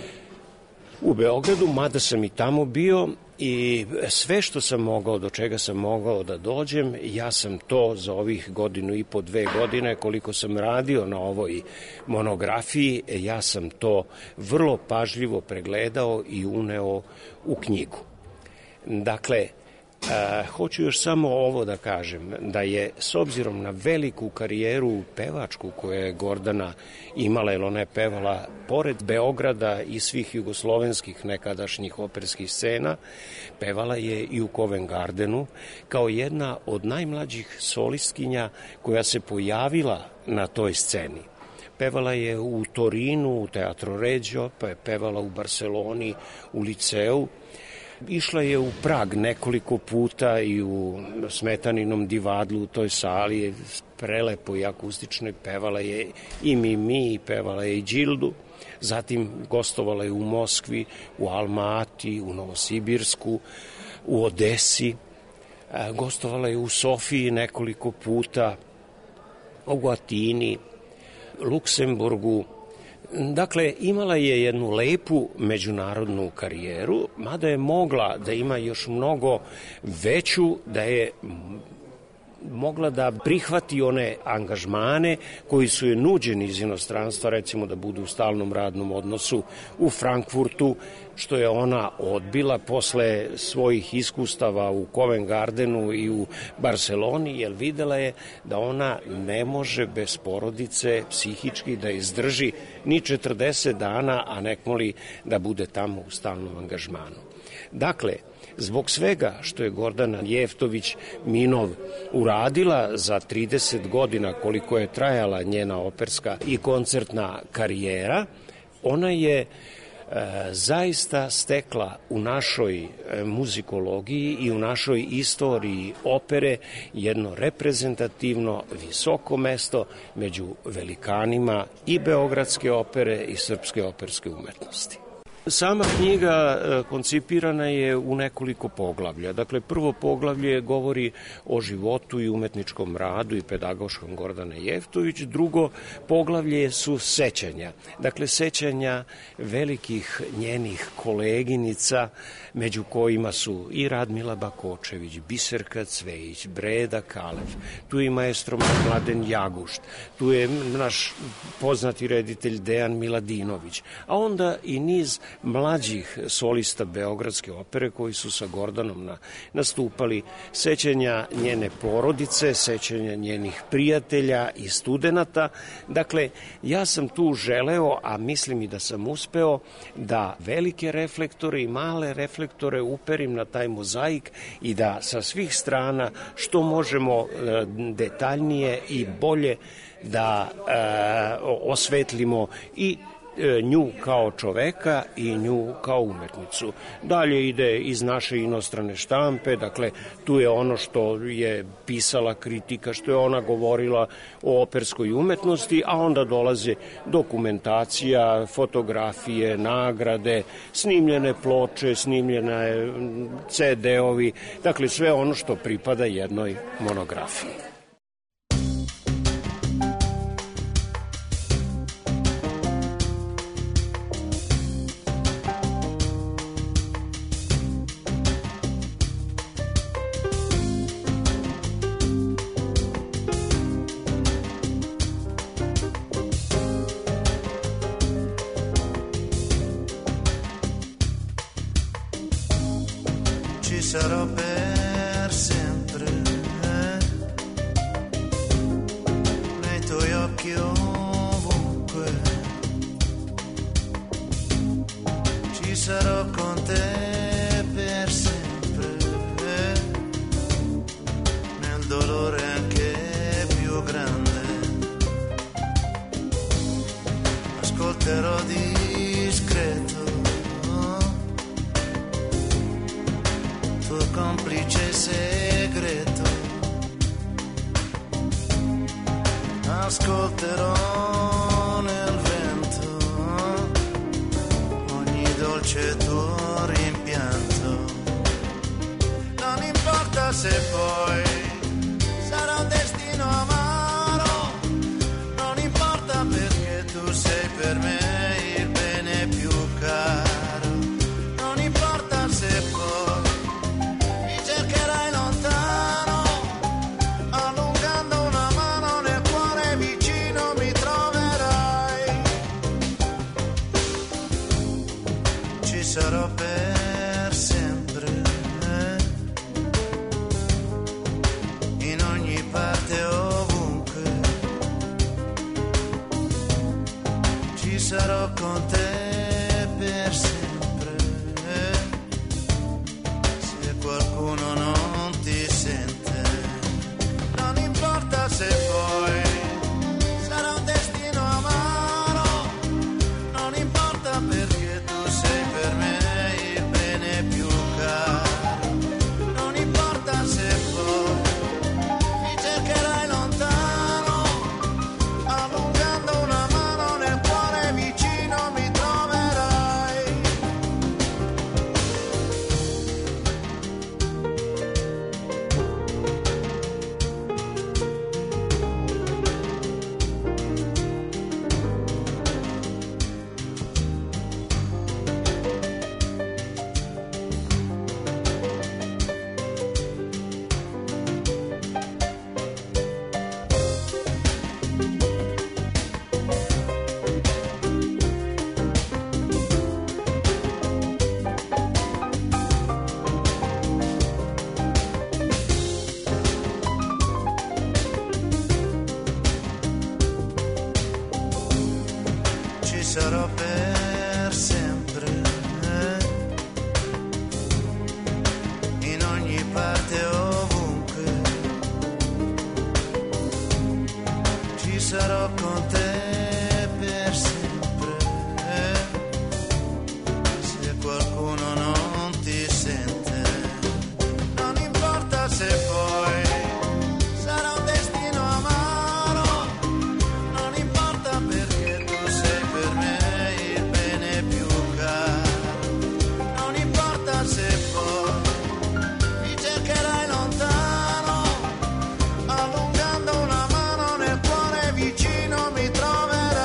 u Beogradu, mada sam i tamo bio i sve što sam mogao, do čega sam mogao da dođem, ja sam to za ovih 1,5-2 godine koliko sam radio na ovoj monografiji, ja sam to vrlo pažljivo pregledao i uneo u knjigu. Dakle, hoću još samo ovo da kažem, da je s obzirom na veliku karijeru pevačku koju je Gordana imala, jer ona je pevala pored Beograda i svih jugoslovenskih nekadašnjih operskih scena, pevala je i u Covent Gardenu kao jedna od najmlađih solistkinja koja se pojavila na toj sceni. Pevala je u Torinu, u Teatro Regio, pa je pevala u Barceloni, u Liceu. Išla je u Prag nekoliko puta i u Smetaninom divadlu u toj sali, prelepo i akustično, i pevala je i Mimi, i pevala je i Đildu. Zatim gostovala je u Moskvi, u Almati, u Novosibirsku, u Odesi. Gostovala je u Sofiji nekoliko puta, u Atini, Luksemburgu. Dakle, imala je jednu lepu međunarodnu karijeru, mada je mogla da ima još mnogo veću, da je mogla da prihvati one angažmane koji su je nuđeni iz inostranstva, recimo da budu u stalnom radnom odnosu u Frankfurtu, što je ona odbila posle svojih iskustava u Covent Gardenu i u Barceloni, jer videla je da ona ne može bez porodice psihički da izdrži ni 40 dana, a nekmoli da bude tamo u stalnom angažmanu. Dakle, zbog svega što je Gordana Jeftović Minov uradila za 30 godina koliko je trajala njena operska i koncertna karijera, ona je zaista stekla u našoj muzikologiji i u našoj istoriji opere jedno reprezentativno visoko mesto među velikanima i beogradske opere i srpske operske umetnosti. Sama knjiga koncipirana je u nekoliko poglavlja. Dakle, prvo poglavlje govori o životu i umetničkom radu i pedagoškom Gordane Jeftović. Drugo poglavlje su sećanja. Dakle, sećanja velikih njenih koleginica, među kojima su i Radmila Bakočević, Biserka Cvejić, Breda Kalev, tu je maestro Mladen Jagušt, tu je naš poznati reditelj Dejan Miladinović, a onda i niz mlađih solista Beogradske opere koji su sa Gordanom nastupali, sećanja njene porodice, sećanja njenih prijatelja i studenata. Dakle, ja sam tu želeo, a mislim i da sam uspeo, da velike reflektore i male reflektore uperim na taj mozaik i da sa svih strana što možemo detaljnije i bolje da osvetlimo i nju kao čoveka i nju kao umetnicu. Dalje ide iz naše inostrane štampe, dakle tu je ono što je pisala kritika, što je ona govorila o operskoj umetnosti, a onda dolaze dokumentacija, fotografije, nagrade, snimljene ploče, snimljene CD-ovi, dakle sve ono što pripada jednoj monografiji.
Sarò per sempre nei tuoi occhi ovunque, ci sarò con te per sempre nel dolore anche più grande, ascolterò discreto tuo complice segreto, ascolterò nel vento ogni dolce tuo rimpianto. Non importa se poi sarà un destino amaro, non importa perché tu sei per me il bene più caro, non importa se poi sarò per sempre in ogni parte ovunque, ci sarò con te per sempre, se qualcuno non ti sente, non importa se poi sarà un destino amaro, non importa perché tu sei per me il bene più caro. sarò con te per sempre. Se qualcuno non ti sente, non importa se poi sarà un destino amaro, non importa perché tu sei per me il bene più caro, non importa se poi mi cercherai lontano, allungando una mano nel cuore vicino mi troverai.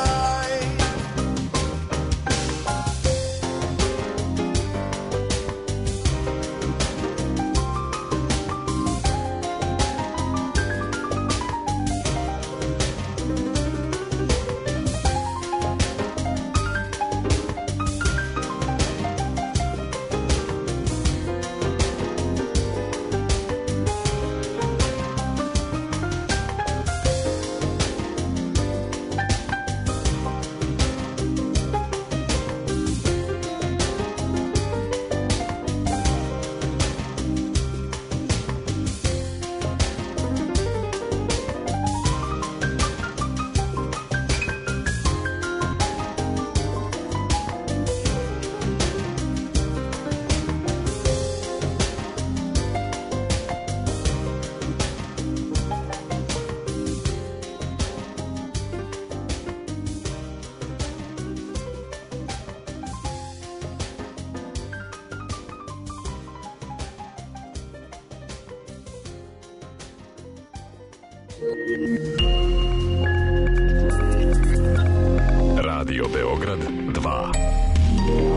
Radio Beograd 2.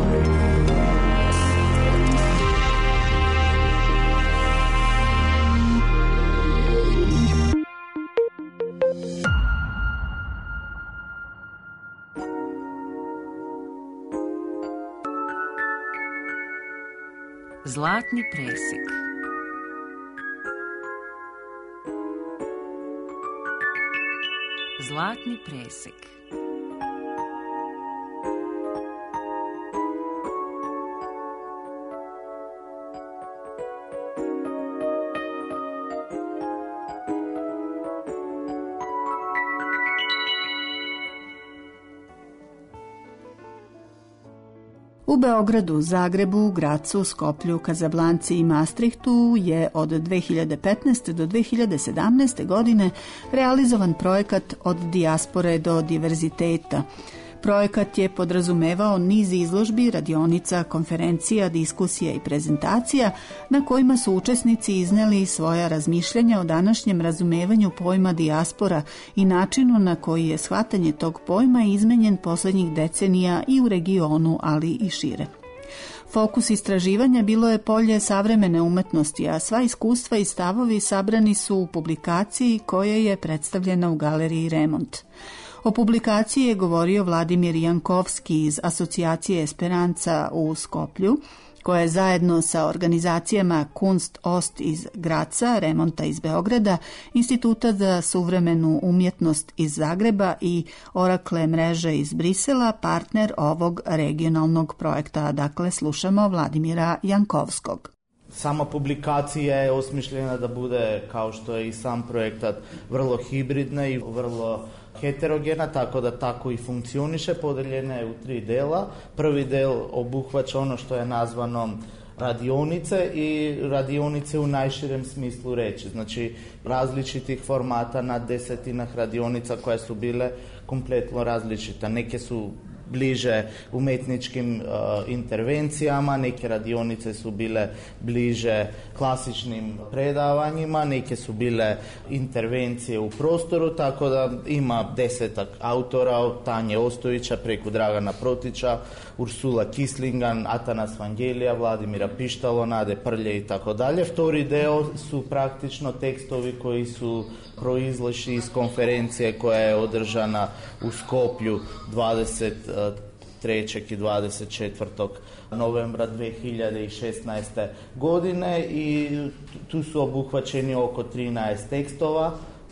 Zlatni presek. Zlatni presek.
U Beogradu, Zagrebu, Gracu, Skoplju, Kazablanci i Maastrichtu je od 2015. do 2017. godine realizovan projekat Od dijaspore do diverziteta. Projekat je podrazumevao niz izložbi, radionica, konferencija, diskusija i prezentacija na kojima su učesnici izneli svoja razmišljanja o današnjem razumevanju pojma dijaspora i načinu na koji je shvatanje tog pojma izmenjen poslednjih decenija i u regionu, ali i šire. Fokus istraživanja bilo je polje savremene umetnosti, a sva iskustva i stavovi sabrani su u publikaciji koja je predstavljena u galeriji Remont. O publikaciji je govorio Vladimir Jankovski iz Asocijacije Esperanca u Skoplju, koja je zajedno sa organizacijama Kunst Ost iz Graca, Remonta iz Beograda, Instituta za suvremenu umjetnost iz Zagreba i Orakle mreže iz Brisela partner ovog regionalnog projekta. Dakle, slušamo Vladimira Jankovskog.
Sama publikacija je osmišljena da bude, kao što je i sam projektat, vrlo hibridna i vrlo heterogena, tako da tako i funkcioniše. Podeljena je u 3 dela. Prvi del obuhvaća ono što je nazvano radionice i radionice u najširem smislu reči. Znači, različitih formata na desetinah radionica koje su bile kompletno različita. Neke su bliže umetničkim intervencijama, neke radionice su bile bliže klasičnim predavanjima, neke su bile intervencije u prostoru, tako da ima 10 autora, od Tanje Ostojića preko Dragana Protića, Ursula Kislingan, Atanas Vangelija, Vladimira Pištalo, Nade Prlje i tako dalje. Vtori deo su praktično tekstovi koji su proizlašli iz konferencije koja je održana u Skoplju 23. i 24. novembra 2016. godine i tu su obuhvaćeni oko 13 tekstova.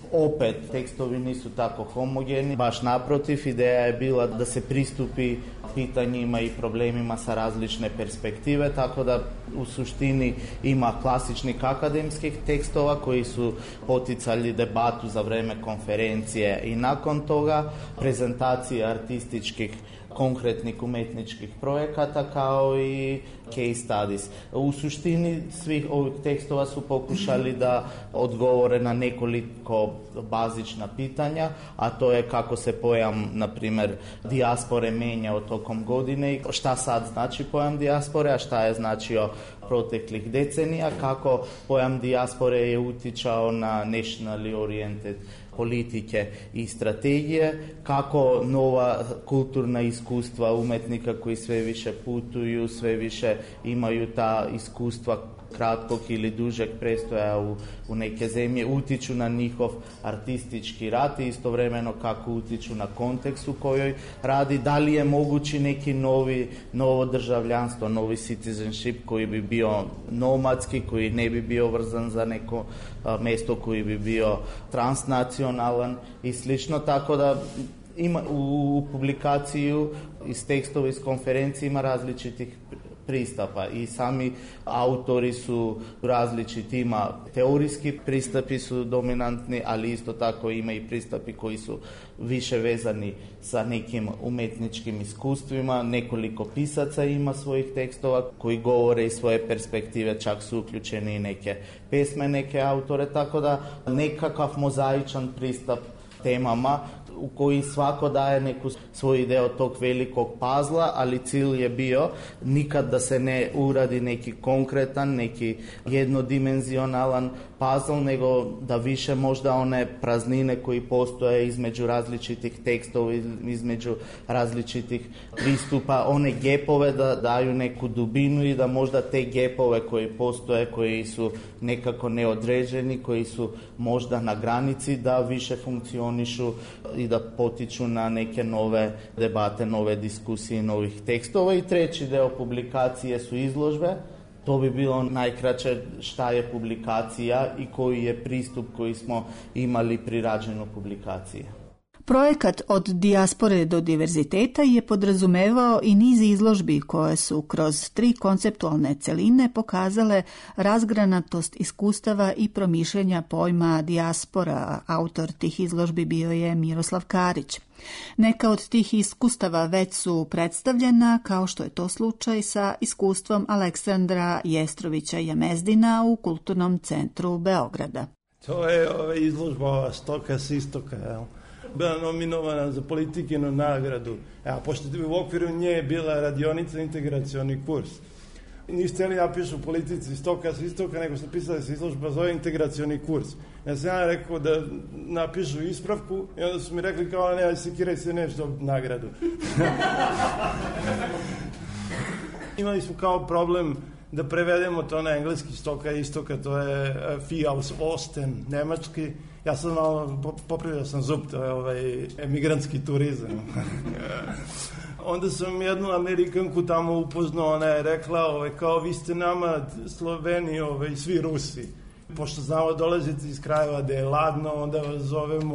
Opet, tekstovi nisu tako homogeni, baš naprotiv, ideja je bila da se pristupi pitanjima i problemima sa različne perspektive, tako da u suštini ima klasičnih akademskih tekstova koji su poticali debatu za vreme konferencije i nakon toga prezentacije artističkih konkretnih umetničkih projekata kao i case studies. U suštini svih ovih tekstova su pokušali da odgovore na nekoliko bazična pitanja, a to je kako se pojam, na primjer, dijaspore menjao tokom godine i šta sad znači pojam dijaspore, a šta je značio proteklih decenija, kako pojam dijaspore je utičao na nationally oriented politike i strategije, kako nova kulturna iskustva umetnika koji sve više putuju, sve više imaju ta iskustva kratkog ili dužeg prestoja u neke zemlje, utiču na njihov artistički rad i istovremeno kako utiču na kontekst u kojoj radi, da li je mogući neki novo državljanstvo, novi citizenship koji bi bio nomadski, koji ne bi bio vrzan za neko mesto, koji bi bio transnacionalan i slično, tako da ima u publikaciju iz tekstova iz konferencije ima različitih pristupa i sami autori su različiti, ima teorijski pristupi su dominantni, ali isto tako ima i pristupi koji su više vezani sa nekim umetničkim iskustvima, nekoliko pisaca ima svojih tekstova koji govore iz svoje perspektive, čak su uključeni i neke pesme, neke autore, tako da nekakav mozaičan pristup temama u koji svako daje neku svoju ideju od tog velikog pazla, ali cilj je bio nikad da se ne uradi neki konkretan, neki jednodimenzionalan puzzle, nego da više možda one praznine koji postoje između različitih tekstova, između različitih pristupa, one gepove da daju neku dubinu i da možda te gepove koji postoje, koji su nekako neodređeni, koji su možda na granici, da više funkcionišu i da potiču na neke nove debate, nove diskusije, novih tekstova. I treći deo publikacije su izložbe. To bi bilo najkraće šta je publikacija i koji je pristup koji smo imali pri rađenju publikacije.
Projekat Od dijaspore do diverziteta je podrazumevao i niz izložbi koje su kroz 3 konceptualne celine pokazale razgranatost iskustava i promišljenja pojma dijaspora. Autor tih izložbi bio je Miroslav Karić. Neka od tih iskustava već su predstavljena, kao što je to slučaj sa iskustvom Aleksandra Jestrovića Jamezdina u Kulturnom centru Beograda.
To je izložba Stoka s istoka, jel? Bila nominovana za Politikinu nagradu, a pošto u okviru nje je bila radionica integracioni kurs. Nisu htjeli napišu politici Stoka s istoka, nego su pisali se izložba zove integracioni kurs. Ja sam rekao da napišu ispravku i onda su mi rekli kao ne, sekiraj se nešto nagradu. Imali smo kao problem da prevedemo to na engleski Stoka istoka, to je Vieh aus Osten, nemački. Ja sam malo popravio sam zub, to je emigrantski turizam. Onda sam jednu Amerikanku tamo upoznao, ona je rekla kao vi ste nama Sloveni svi Rusi. Pošto znamo dolazite iz krajeva da je ladno, onda vas zovemo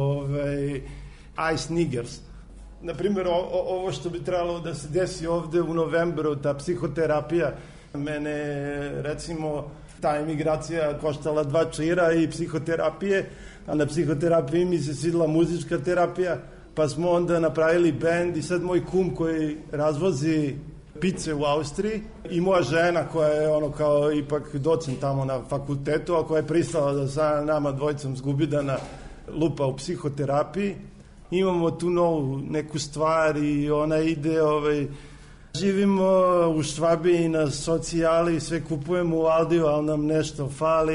Ice Niggers. Naprimjer, ovo što bi trebalo da se desi ovde u novembru, ta psihoterapija, mene recimo ta emigracija koštala 2 čira i psihoterapije, a na psihoterapiji mi se svidela muzička terapija, pa smo onda napravili bend i sad moj kum koji razvozi pice u Austriji i moja žena koja je kao ipak docent tamo na fakultetu, a koja je pristala da sa nama dvojicom zgubidana lupa u psihoterapiji. Imamo tu novu neku stvar i ona ide živimo u Švabiji na socijali, sve kupujemo u Aldiju, ali nam nešto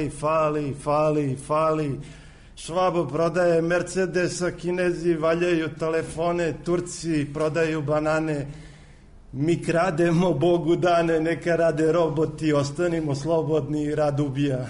fali. Švabo prodaje Mercedesa, Kinezi valjaju telefone, Turci prodaju banane, mi krademo Bogu dane, neka rade roboti, ostanimo slobodni, rad ubija.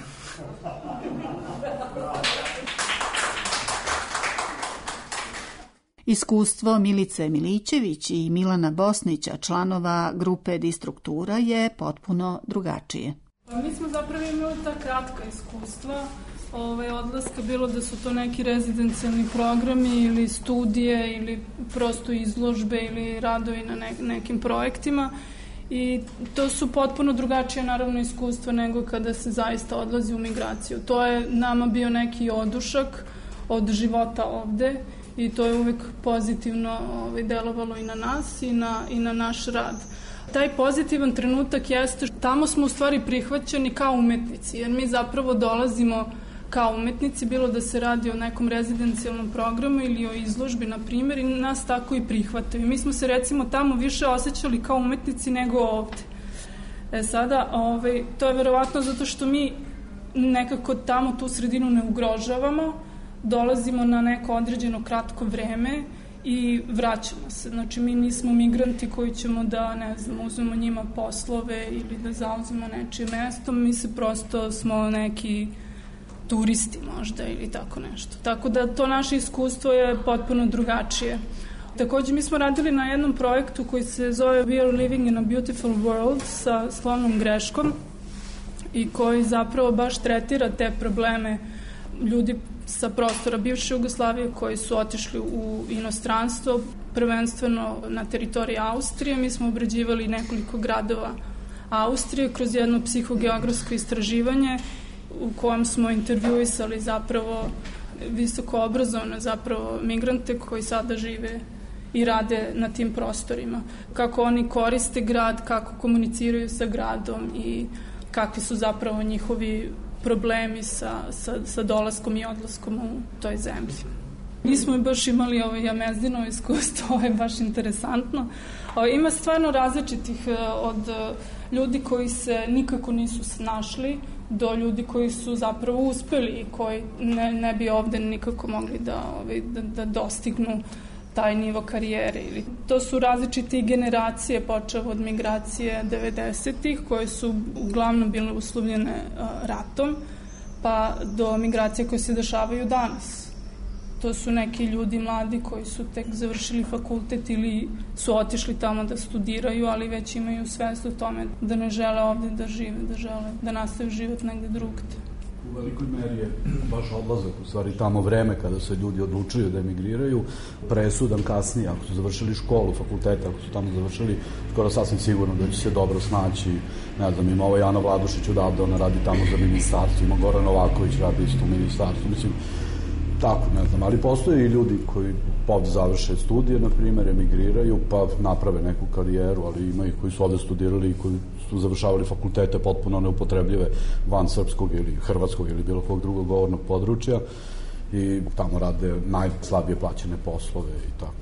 Iskustvo Milice Milićević i Milana Bosnića, članova grupe Distruktura, je potpuno drugačije.
Mi smo zapravo imali ta kratka iskustva odlaska, bilo da su to neki rezidencijalni programi ili studije ili prosto izložbe ili radovi na nekim projektima. I to su potpuno drugačije, naravno, iskustva nego kada se zaista odlazi u migraciju. To je nama bio neki odušak od života ovde i to je uvek pozitivno delovalo i na nas i na naš rad. Taj pozitivan trenutak jeste što tamo smo u stvari prihvaćeni kao umetnici, jer mi zapravo dolazimo kao umetnici, bilo da se radi o nekom rezidencijalnom programu ili o izložbi, na primjer, i nas tako i prihvataju. Mi smo se recimo tamo više osjećali kao umetnici nego ovde. Sada, to je verovatno zato što mi nekako tamo tu sredinu ne ugrožavamo, dolazimo na neko određeno kratko vreme i vraćamo se. Znači, mi nismo migranti koji ćemo da, ne znam, uzmemo njima poslove ili da zauzimo nečije mesto, mi se prosto smo neki turisti možda ili tako nešto. Tako da to naše iskustvo je potpuno drugačije. Takođe, mi smo radili na jednom projektu koji se zove We are living in a beautiful world sa slovnom greškom i koji zapravo baš tretira te probleme ljudi sa prostora bivše Jugoslavije koji su otišli u inostranstvo, prvenstveno na teritoriji Austrije. Mi smo obrađivali nekoliko gradova Austrije kroz jedno psihogeografsko istraživanje u kojem smo intervjuisali zapravo visoko obrazovane zapravo migrante koji sada žive i rade na tim prostorima. Kako oni koriste grad, kako komuniciraju sa gradom i kakvi su zapravo njihovi problemi sa dolaskom i odlaskom u toj zemlji. Nismo baš imali Jamezdino iskustvo, ovo je baš interesantno. Ima stvarno različitih od ljudi koji se nikako nisu snašli do ljudi koji su zapravo uspeli i koji ne bi ovde nikako mogli da dostignu taj nivo karijere. To su različite generacije, počev od migracije 90-ih, koje su uglavnom bile uslovljene ratom, pa do migracije koje se dešavaju danas. To su neki ljudi mladi koji su tek završili fakultet ili su otišli tamo da studiraju, ali već imaju svest o tome da ne žele ovde da žive, da žele da nastave život negde drugde.
U velikoj meri je baš odlazak, u stvari tamo vreme kada se ljudi odlučuju da emigriraju, presudan kasnije, ako su završili školu, fakultete, ako su tamo završili, skoro sasvim sigurno da će se dobro snaći. Ne znam, ima Ana Vladušić odavde, ona radi tamo za ministarstvo, ima Goran Novaković radi isto u ministarstvu, mislim, tako, ne znam, ali postoje i ljudi koji ovde završe studije, na primjer, emigriraju, pa naprave neku karijeru, ali ima i koji su ovde studirali i koji su završavali fakultete potpuno neupotrebljive van srpskog ili hrvatskog ili bilo kog drugog govornog područja i tamo rade najslabije plaćene poslove i tako.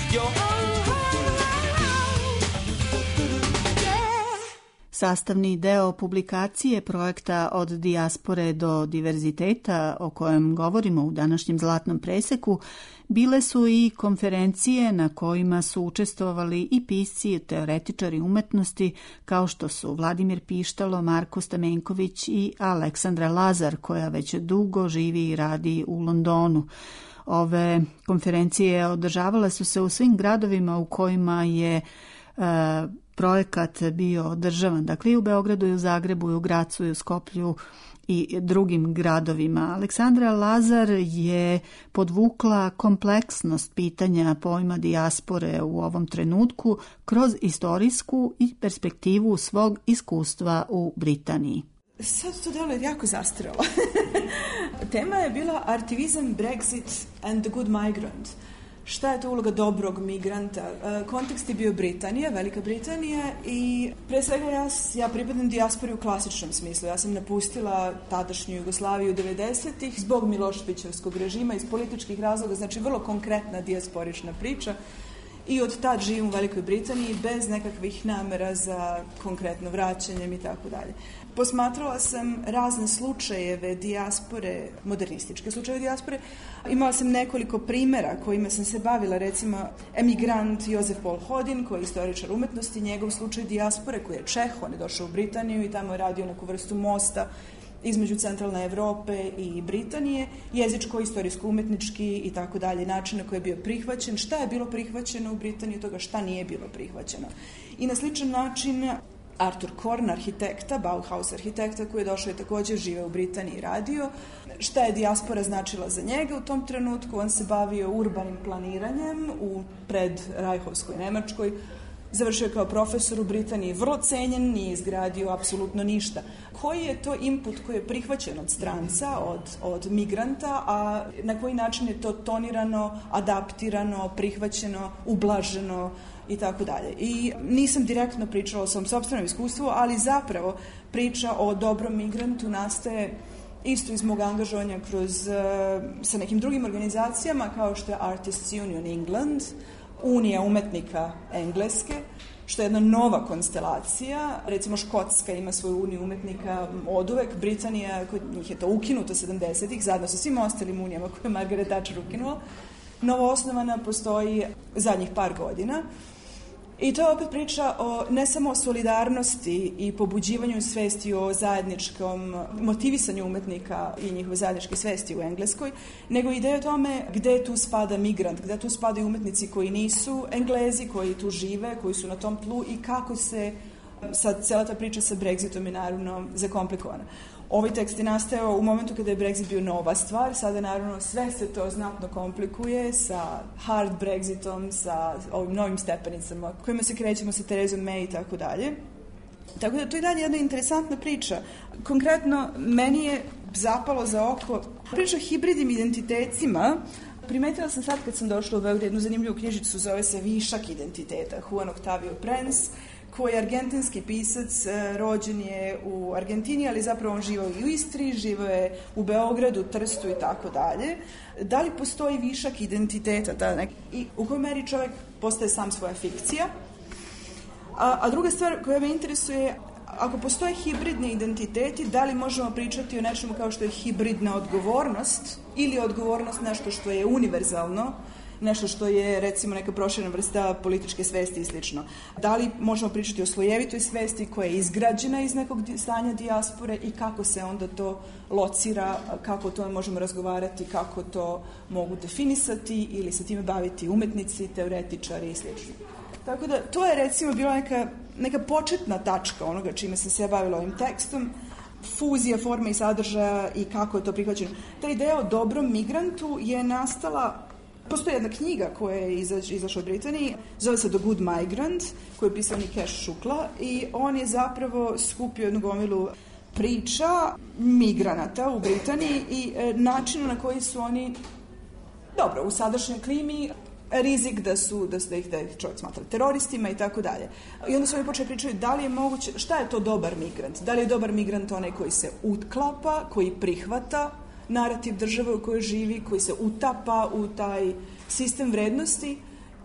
Sastavni deo publikacije projekta Od dijaspore do diverziteta, o kojem govorimo u današnjem Zlatnom preseku, bile su i konferencije na kojima su učestvovali i pisci i teoretičari umetnosti kao što su Vladimir Pištalo, Marko Stamenković i Aleksandra Lazar, koja već dugo živi i radi u Londonu. Ove konferencije održavale su se u svim gradovima u kojima je projekat bio održavan, dakle i u Beogradu i u Zagrebu i u Gracu i u Skoplju i drugim gradovima. Aleksandra Lazar je podvukla kompleksnost pitanja pojma dijaspore u ovom trenutku kroz istorijsku i perspektivu svog iskustva u Britaniji.
Sad to deluje jako zastarelo. Tema je bila Artivizam, Brexit and the good migrant. Šta je to uloga dobrog migranta? Kontekst je bio Britanija, Velika Britanija i pre svega ja pripadam dijaspori u klasičnom smislu. Ja sam napustila tadašnju Jugoslaviju 90-ih zbog Miloševićevskog režima iz političkih razloga, znači vrlo konkretna dijasporična priča. I od tad živim u Velikoj Britaniji bez nekakvih namera za konkretno vraćanjem i tako dalje. Posmatrala sam razne slučajeve dijaspore, modernističke slučajeve dijaspore. Imala sam nekoliko primjera kojima sam se bavila, recimo emigrant Josef Paul Hodin, koji je istoričar umetnosti, njegov slučaj dijaspore koji je Čeh, on je došao u Britaniju i tamo je radio neku vrstu mosta između centralne Evrope i Britanije, jezičko-istorijsko-umetnički i tako dalje, način na koji je bio prihvaćen, šta je bilo prihvaćeno u Britaniji od toga, šta nije bilo prihvaćeno. I na sličan način Arthur Korn, arhitekta, Bauhaus arhitekta, koji je došao i također žive u Britaniji i radio. Šta je dijaspora značila za njega u tom trenutku? On se bavio urbanim planiranjem u predrajhovskoj Nemačkoj, završio kao profesor u Britaniji, vrlo cenjen, nije izgradio apsolutno ništa. Koji je to input koji je prihvaćen od stranca, od migranta, a na koji način je to tonirano, adaptirano, prihvaćeno, ublaženo i tako dalje. I nisam direktno pričala o svom sopstvenom iskustvu, ali zapravo priča o dobrom migrantu nastaje isto iz mog angažovanja sa nekim drugim organizacijama kao što je Artists Union England, Unija umetnika Engleske, što je jedna nova konstelacija. Recimo Škotska ima svoju uniju umetnika oduvek, Britanija, kod njih je to ukinuto 70-ih, zajedno sa svim ostalim unijama koje je Margaret Thatcher ukinula. Novoosnovana postoji zadnjih par godina. I to je opet priča ne samo o solidarnosti i pobuđivanju svesti o zajedničkom motivisanju umetnika i njihove zajedničke svesti u Engleskoj, nego ideja o tome gde tu spada migrant, gde tu spadaju umetnici koji nisu Englezi, koji tu žive, koji su na tom tlu i kako se sad cela ta priča sa Brexitom je naravno zakomplikovana. Ovaj tekst je nastajao u momentu kada je Brexit bio nova stvar, sada naravno sve se to znatno komplikuje sa hard Brexitom, sa ovim novim stepenicama kojima se krećemo sa Therezom May i tako dalje. Tako da to je dalje jedna interesantna priča. Konkretno, meni je zapalo za oko priča o hibridnim identitetima. Primetila sam sad kad sam došla u Beograd jednu zanimljivu knjižicu, zove se Višak identiteta, Juan Octavio Prenz, koji je argentinski pisac, rođen je u Argentini, ali zapravo on živao i u Istri, živao je u Beogradu, Trstu i tako dalje. Da li postoji višak identiteta i u kojoj meri čovjek postaje sam svoja fikcija? A druga stvar koja me interesuje, ako postoje hibridni identiteti, da li možemo pričati o nečemu kao što je hibridna odgovornost ili odgovornost nešto što je univerzalno, nešto što je recimo neka proširena vrsta političke svesti i slično. Da li možemo pričati o slojevitoj svesti koja je izgrađena iz nekog stanja dijaspore i kako se onda to locira, kako o tome možemo razgovarati, kako to mogu definisati ili se time baviti umetnici, teoretičari i slično. Tako da to je recimo bila neka početna tačka onoga čime sam se bavila ovim tekstom, fuzija forme i sadržaja i kako je to prihvaćeno. Ta ideja o dobrom migrantu je nastala. Postoji jedna knjiga koja je izašla u Britaniji, zove se The Good Migrant, koju je pisao Nikesh Shukla i on je zapravo skupio jednu gomilu priča migranata u Britaniji i načinu na koji su oni, dobro, u sadašnjoj klimi, rizik da ih čovjek smatra teroristima i tako dalje. I onda su oni počeli pričati da li je moguće, šta je to dobar migrant? Da li je dobar migrant onaj koji se utklapa, koji prihvata narativ države u kojoj živi, koji se utapa u taj sistem vrednosti,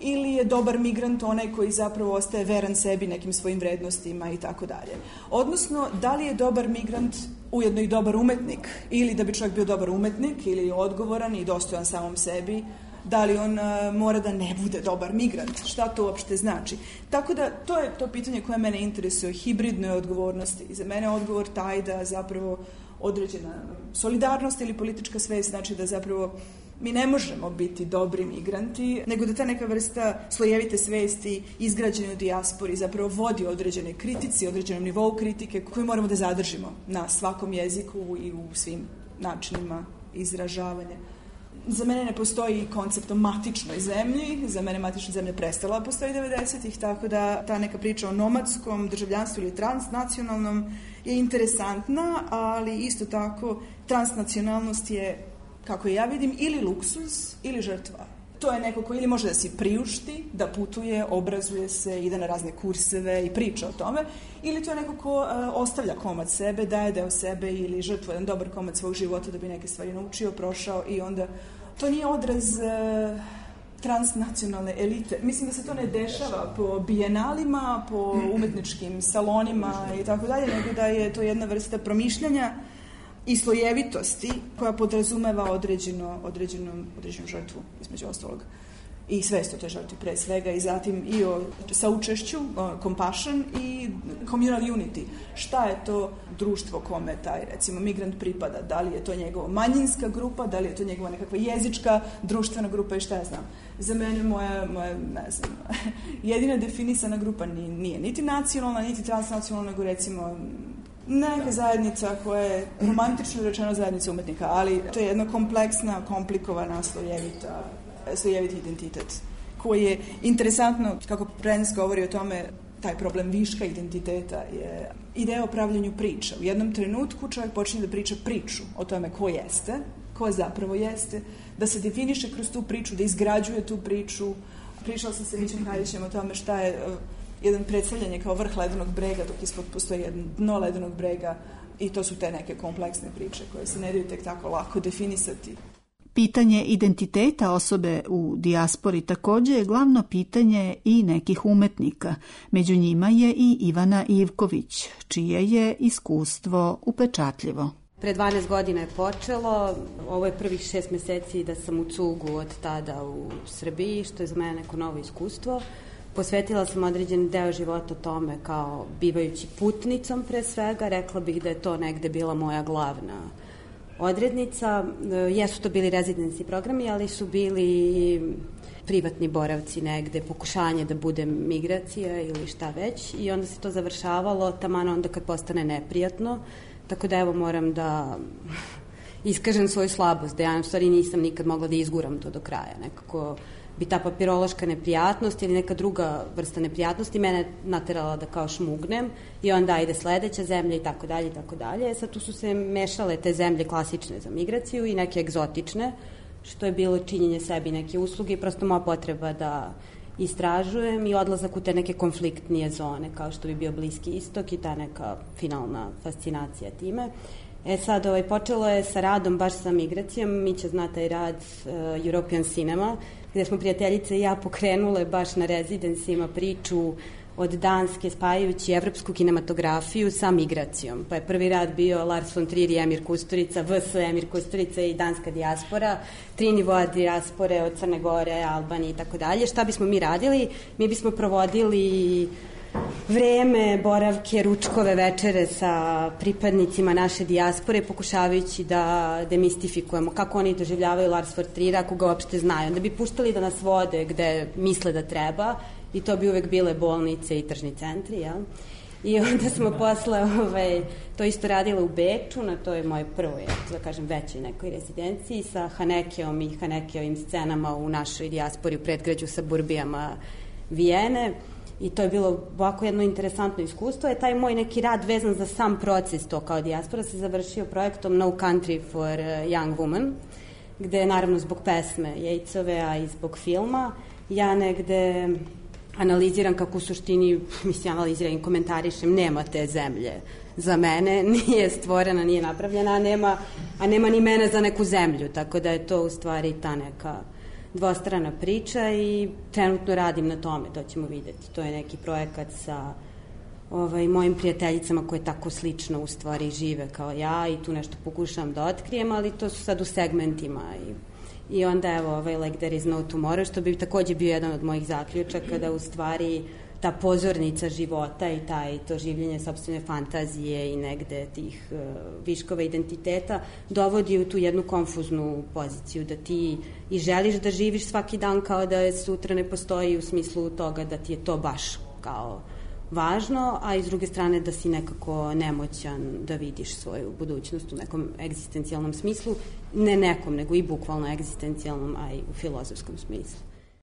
ili je dobar migrant onaj koji zapravo ostaje veran sebi, nekim svojim vrednostima i tako dalje. Odnosno, da li je dobar migrant ujedno i dobar umetnik, ili da bi čovjek bio dobar umetnik ili odgovoran i dostojan samom sebi, da li on mora da ne bude dobar migrant, šta to uopšte znači. Tako da, to je to pitanje koje mene interesuje, hibridnoj odgovornosti. I za mene je odgovor taj da zapravo određena solidarnost ili politička svest znači da zapravo mi ne možemo biti dobri migranti, nego da ta neka vrsta slojevite svesti izgrađene u dijaspori zapravo vodi određene kritici, određenom nivou kritike koju moramo da zadržimo na svakom jeziku i u svim načinima izražavanja. Za mene ne postoji koncept o matičnoj zemlji, za mene matična zemlja prestala da postoji 90-ih, tako da ta neka priča o nomadskom državljanstvu ili transnacionalnom je interesantna, ali isto tako transnacionalnost je, kako ja vidim, ili luksuz ili žrtva. To je neko ko ili može da si priušti, da putuje, obrazuje se, ide na razne kurseve i priča o tome, ili to je neko ko ostavlja komad sebe, daje deo sebe ili žrtvuje jedan dobar komad svog života da bi neke stvari naučio, prošao i onda to nije odraz transnacionalne elite. Mislim da se to ne dešava po bijenalima, po umetničkim salonima i tako dalje, nego da je to jedna vrsta promišljanja i slojevitosti koja podrazumeva određenu žrtvu, između ostalog. I svest o toj žrtvi pre svega i zatim i o saučešću, compassion i communal unity. Šta je to društvo kome taj, recimo, migrant pripada? Da li je to njegova manjinska grupa, da li je to njegova nekakva jezička, društvena grupa i šta ja znam. Za mene moja ne znam, jedina definisana grupa nije niti nacionalna, niti transnacionalna, nego recimo neka zajednica koja je romantično rečeno zajednica umetnika, ali to je jedna kompleksna, komplikovana, slojeviti identitet koji je interesantno, kako Prenz govori o tome, taj problem viška identiteta je ideja o pravljenju priča. U jednom trenutku čovjek počinje da priča priču o tome ko jeste, ko zapravo jeste, da se definiše kroz tu priču, da izgrađuje tu priču. Pričala sam se Mićem Hajdićem o tome šta je jedan predstavljanje kao vrh ledenog brega, dok ispod postoji jedno dno ledenog brega i to su te neke kompleksne priče koje se ne daju tek tako lako definisati.
Pitanje identiteta osobe u dijaspori također je glavno pitanje i nekih umetnika. Među njima je i Ivana Ivković, čije je iskustvo upečatljivo.
Pre 12 godina je počelo, ovo je prvih 6 meseci da sam u cugu od tada u Srbiji, što je za mene neko novo iskustvo. Posvetila sam određen deo života tome kao bivajući putnicom pre svega, rekla bih da je to negde bila moja glavna odrednica. Jesu to bili rezidenci programi, ali su bili privatni boravci negde, pokušanje da bude migracija ili šta već i onda se to završavalo taman onda kad postane neprijatno, tako da evo moram da iskažem svoju slabost, da ja u stvari nisam nikad mogla da izguram to do kraja, nekako bi ta papirološka neprijatnost ili neka druga vrsta neprijatnosti mene naterala da kao šmugnem i onda ajde sledeća zemlja i tako dalje i tako dalje. Sad tu su se mešale te zemlje klasične za migraciju i neke egzotične, što je bilo činjenje sebi neke usluge i prosto moja potreba da istražujem i odlazak u te neke konfliktnije zone kao što bi bio Bliski istok i ta neka finalna fascinacija time. Sad počelo je sa radom baš sa migracijom, mi će zna taj rad European Cinema, gde smo prijateljice i ja pokrenule baš na rezidencima priču od Danske, spajajući evropsku kinematografiju sa migracijom. Pa je prvi rad bio Lars von Trier i Emir Kusturica, VS Emir Kusturica i danska dijaspora, 3 nivoa dijaspore od Crne Gore, Albanije i tako dalje. Šta bismo mi radili? Mi bismo provodili vreme, boravke, ručkove, večere sa pripadnicima naše dijaspore, pokušavajući da demistifikujemo kako oni doživljavaju Lars von Triera, ako ga uopšte znaju. Onda bi puštali da nas vode gde misle da treba i to bi uvek bile bolnice i tržni centri, jel? I onda smo posle to isto radile u Beču, na toj mojoj prvoj, da kažem, većoj nekoj rezidenciji sa Hanekeom i Hanekeovim scenama u našoj dijaspori u predgrađu sa burbijama Vijene. I to je bilo ovako jedno interesantno iskustvo. Je taj moj neki rad vezan za sam proces to kao dijaspora se završio projektom No Country for Young Women, gde je naravno zbog pesme Jejcove, a i zbog filma ja negde analiziram kako u suštini, analiziram i komentarišem, nema te zemlje za mene, nije stvorena, nije napravljena, a nema ni mene za neku zemlju, tako da je to u stvari ta neka dvostrana priča i trenutno radim na tome, to ćemo videti. To je neki projekat sa mojim prijateljicama koje tako slično u stvari žive kao ja i tu nešto pokušavam da otkrijem, ali to su sad u segmentima i onda evo Like There Is No Tomorrow, što bi takođe bio jedan od mojih zaključaka, da u stvari ta pozornica života i to življenje sopstvene fantazije i negde tih viškova identiteta dovodi u tu jednu konfuznu poziciju, da ti i želiš da živiš svaki dan kao da sutra ne postoji, u smislu toga da ti je to baš kao važno, a i s druge strane da si nekako nemoćan da vidiš svoju budućnost u nekom egzistencijalnom smislu, ne nekom, nego i bukvalno egzistencijalnom, a i u filozofskom smislu.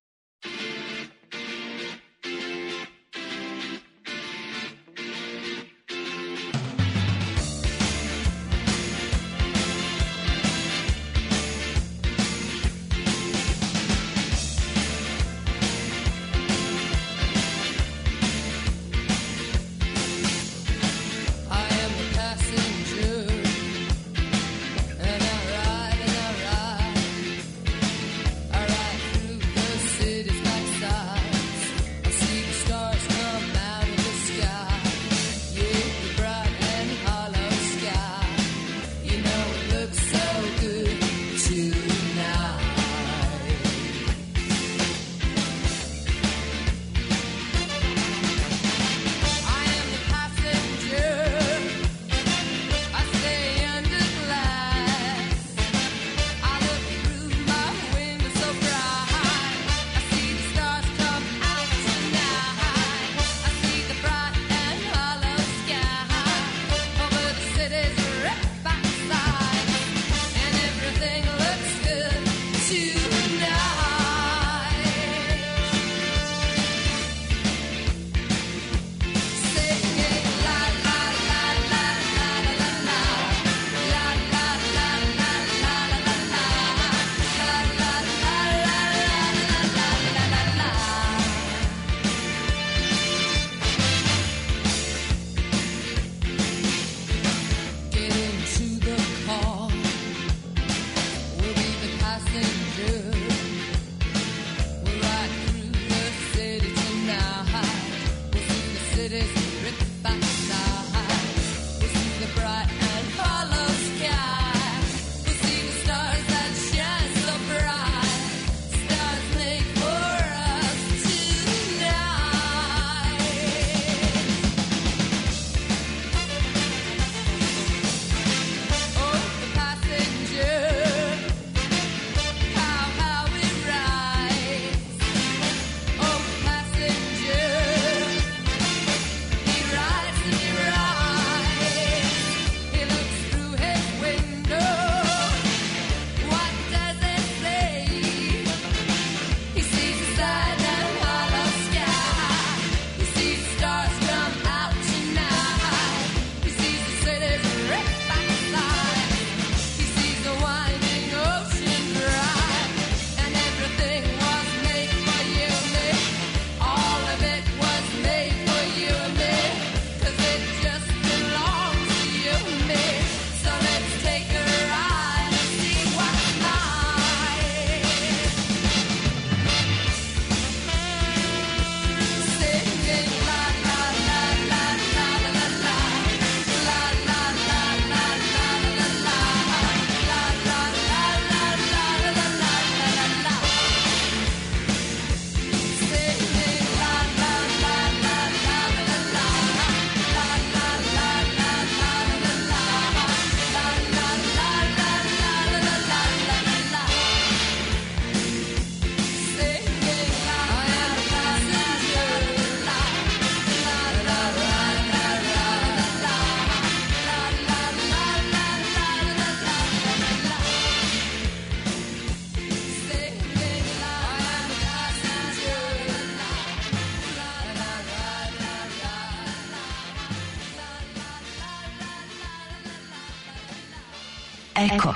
Eko.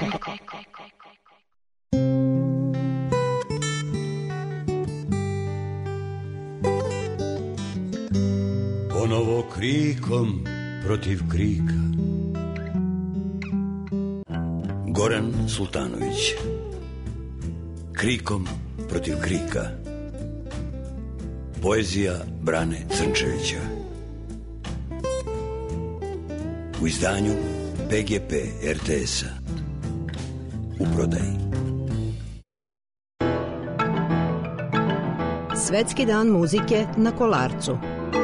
Ponovo krikom protiv krika. Goran Sultanović. Krikom protiv krika. Poezija Brane Crnčevića. U izdanju PGP RTS-a. U prodaji.
Svetski dan muzike na Kolarcu.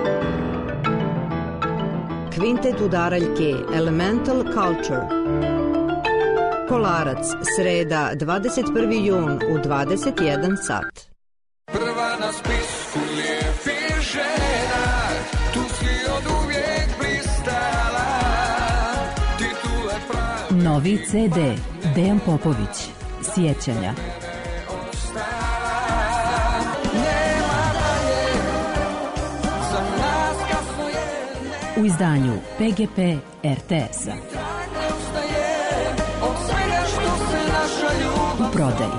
Kvintet udaraljke Elemental Culture. Kolarac, sreda, 21. jun u 21 sat.
Prva na spisku lijepih žena, tu si od uvijek blistala, titule pravi.
Novi CD, Dejan Popović, Sjećanja. U izdanju PGP RTS-a. U prodaji.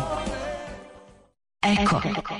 Eko.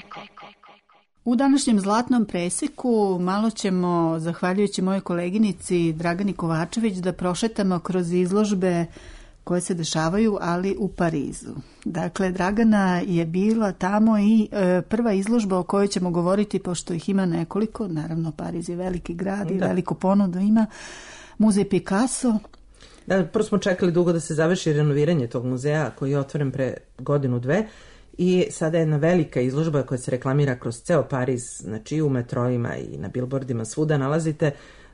U današnjem zlatnom preseku malo ćemo, zahvaljujući mojoj koleginici Dragani Kovačević, da prošetamo kroz izložbe koje se dešavaju, ali u Parizu. Dakle, Dragana je bila tamo i prva izložba o kojoj ćemo govoriti, pošto ih ima nekoliko, naravno Pariz je veliki grad i veliku ponudu ima, muzej Picasso.
Da, prvo smo čekali dugo da se završi renoviranje tog muzeja koji je otvoren pre godinu, dve, i sada je jedna velika izložba koja se reklamira kroz ceo Pariz, znači i u metrojima i na billboardima, svuda nalazite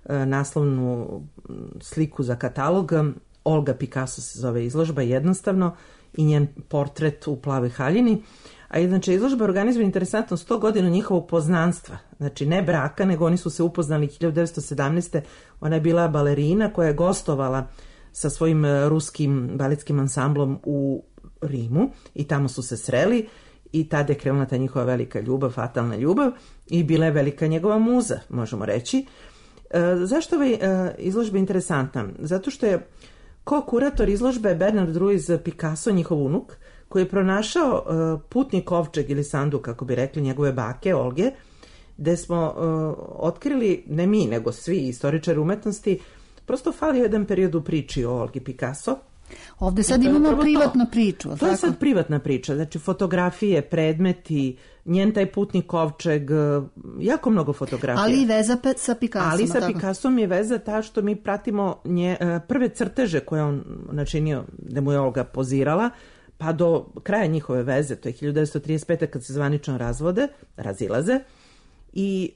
naslovnu sliku za katalog. Olga Picasso se zove izložba, jednostavno, i njen portret u plavoj haljini. A inače, izložba organizuje interesantno 100 godina njihovog poznanstva. Znači, ne braka, nego oni su se upoznali 1917. Ona je bila balerina koja je gostovala sa svojim ruskim baletskim ansamblom u Rimu i tamo su se sreli i tada je krenula ta njihova velika ljubav, fatalna ljubav, i bila je velika njegova muza, možemo reći. Zašto je izložba interesantna? Zato što je ko-kurator izložbe Bernard Ruiz Picasso, njihov unuk, koji je pronašao putni kovčeg ili sanduk, kako bi rekli, njegove bake Olge, gde smo otkrili, ne mi, nego svi istoričari umetnosti, prosto falio jedan period u priči o Olgi Picasso.
Ovde sad imamo privatnu priču.
To je sad privatna priča, znači fotografije, predmeti, njen taj putni kovčeg, jako mnogo fotografija.
Ali i veza sa Picassom.
Ali sa Picassom je veza ta što mi pratimo prve crteže koje on načinio, da mu je Olga pozirala, pa do kraja njihove veze, to je 1935. kad se zvanično razilaze, i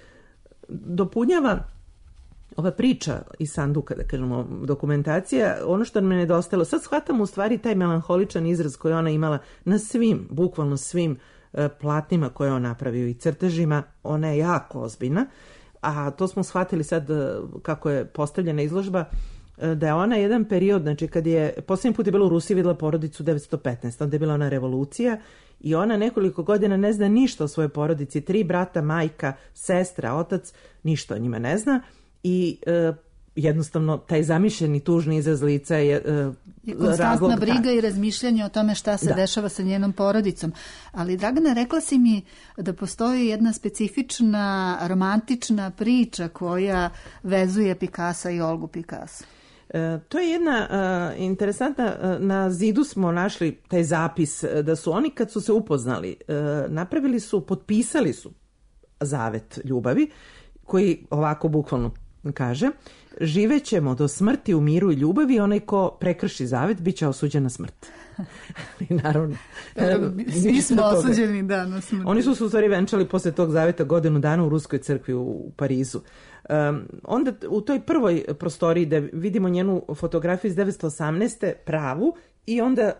dopunjava ova priča iz sanduka, da kažemo, dokumentacija, ono što nam je nedostalo. Sad shvatamo u stvari taj melanholičan izraz koji ona imala na svim, bukvalno svim platnima koje on napravio i crtežima. Ona je jako ozbiljna, a to smo shvatili sad kako je postavljena izložba, da je ona jedan period, znači kad je posljednji put je bila u Rusiji, videla porodicu 1915, onda je bila ona revolucija i ona nekoliko godina ne zna ništa o svojoj porodici, 3 brata, majka, sestra, otac, ništa o njima ne zna. I jednostavno taj zamišljeni tužni izraz lica je
konstantna briga i razmišljanje o tome šta se dešava sa njenom porodicom. Ali Dragana, rekla si mi da postoji jedna specifična romantična priča koja vezuje Picassa i Olgu Picasso.
To je jedna interesantna, na zidu smo našli taj zapis da su oni kad su se upoznali napravili su, potpisali su zavet ljubavi koji ovako bukvalno kaže: živećemo do smrti u miru i ljubavi, onaj ko prekrši zavet bit će osuđen na smrt. I naravno,
svi smo osuđeni na smrt.
Oni su se u stvari venčali posle tog zaveta godinu dana u Ruskoj crkvi u Parizu. Onda u toj prvoj prostoriji da vidimo njenu fotografiju iz 1918. pravu i onda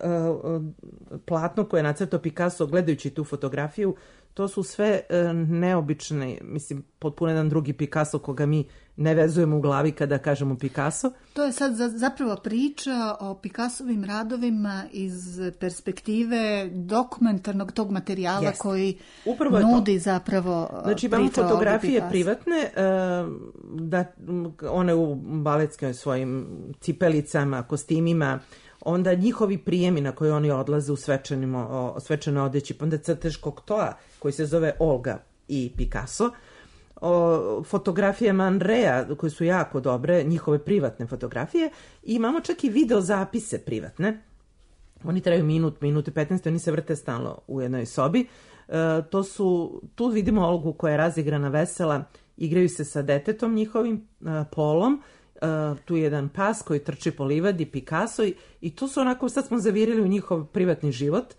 platno koje je nacrtao Picasso, gledajući tu fotografiju, to su sve neobične, mislim, potpuno jedan drugi Picasso koga mi ne vezujemo u glavi kada kažemo Picasso.
To je sad zapravo priča o Picassovim radovima iz perspektive dokumentarnog tog materijala koji nudi zapravo priča o
Znači imamo fotografije privatne, da one u baletskim svojim cipelicama, kostimima, onda njihovi prijemi na koje oni odlaze u svečane odeći, pa onda crtež koktoa koji se zove Olga i Picasso, fotografije Manrea koje su jako dobre, njihove privatne fotografije, i imamo čak i video zapise privatne Oni traju minut i 15, oni se vrte stalno u jednoj sobi. Tu vidimo Olgu koja je razigrana, vesela, igraju se sa detetom njihovim, Polom, tu je jedan pas koji trči po livadi, Picasso, i tu su onako, sad smo zavirili u njihov privatni život.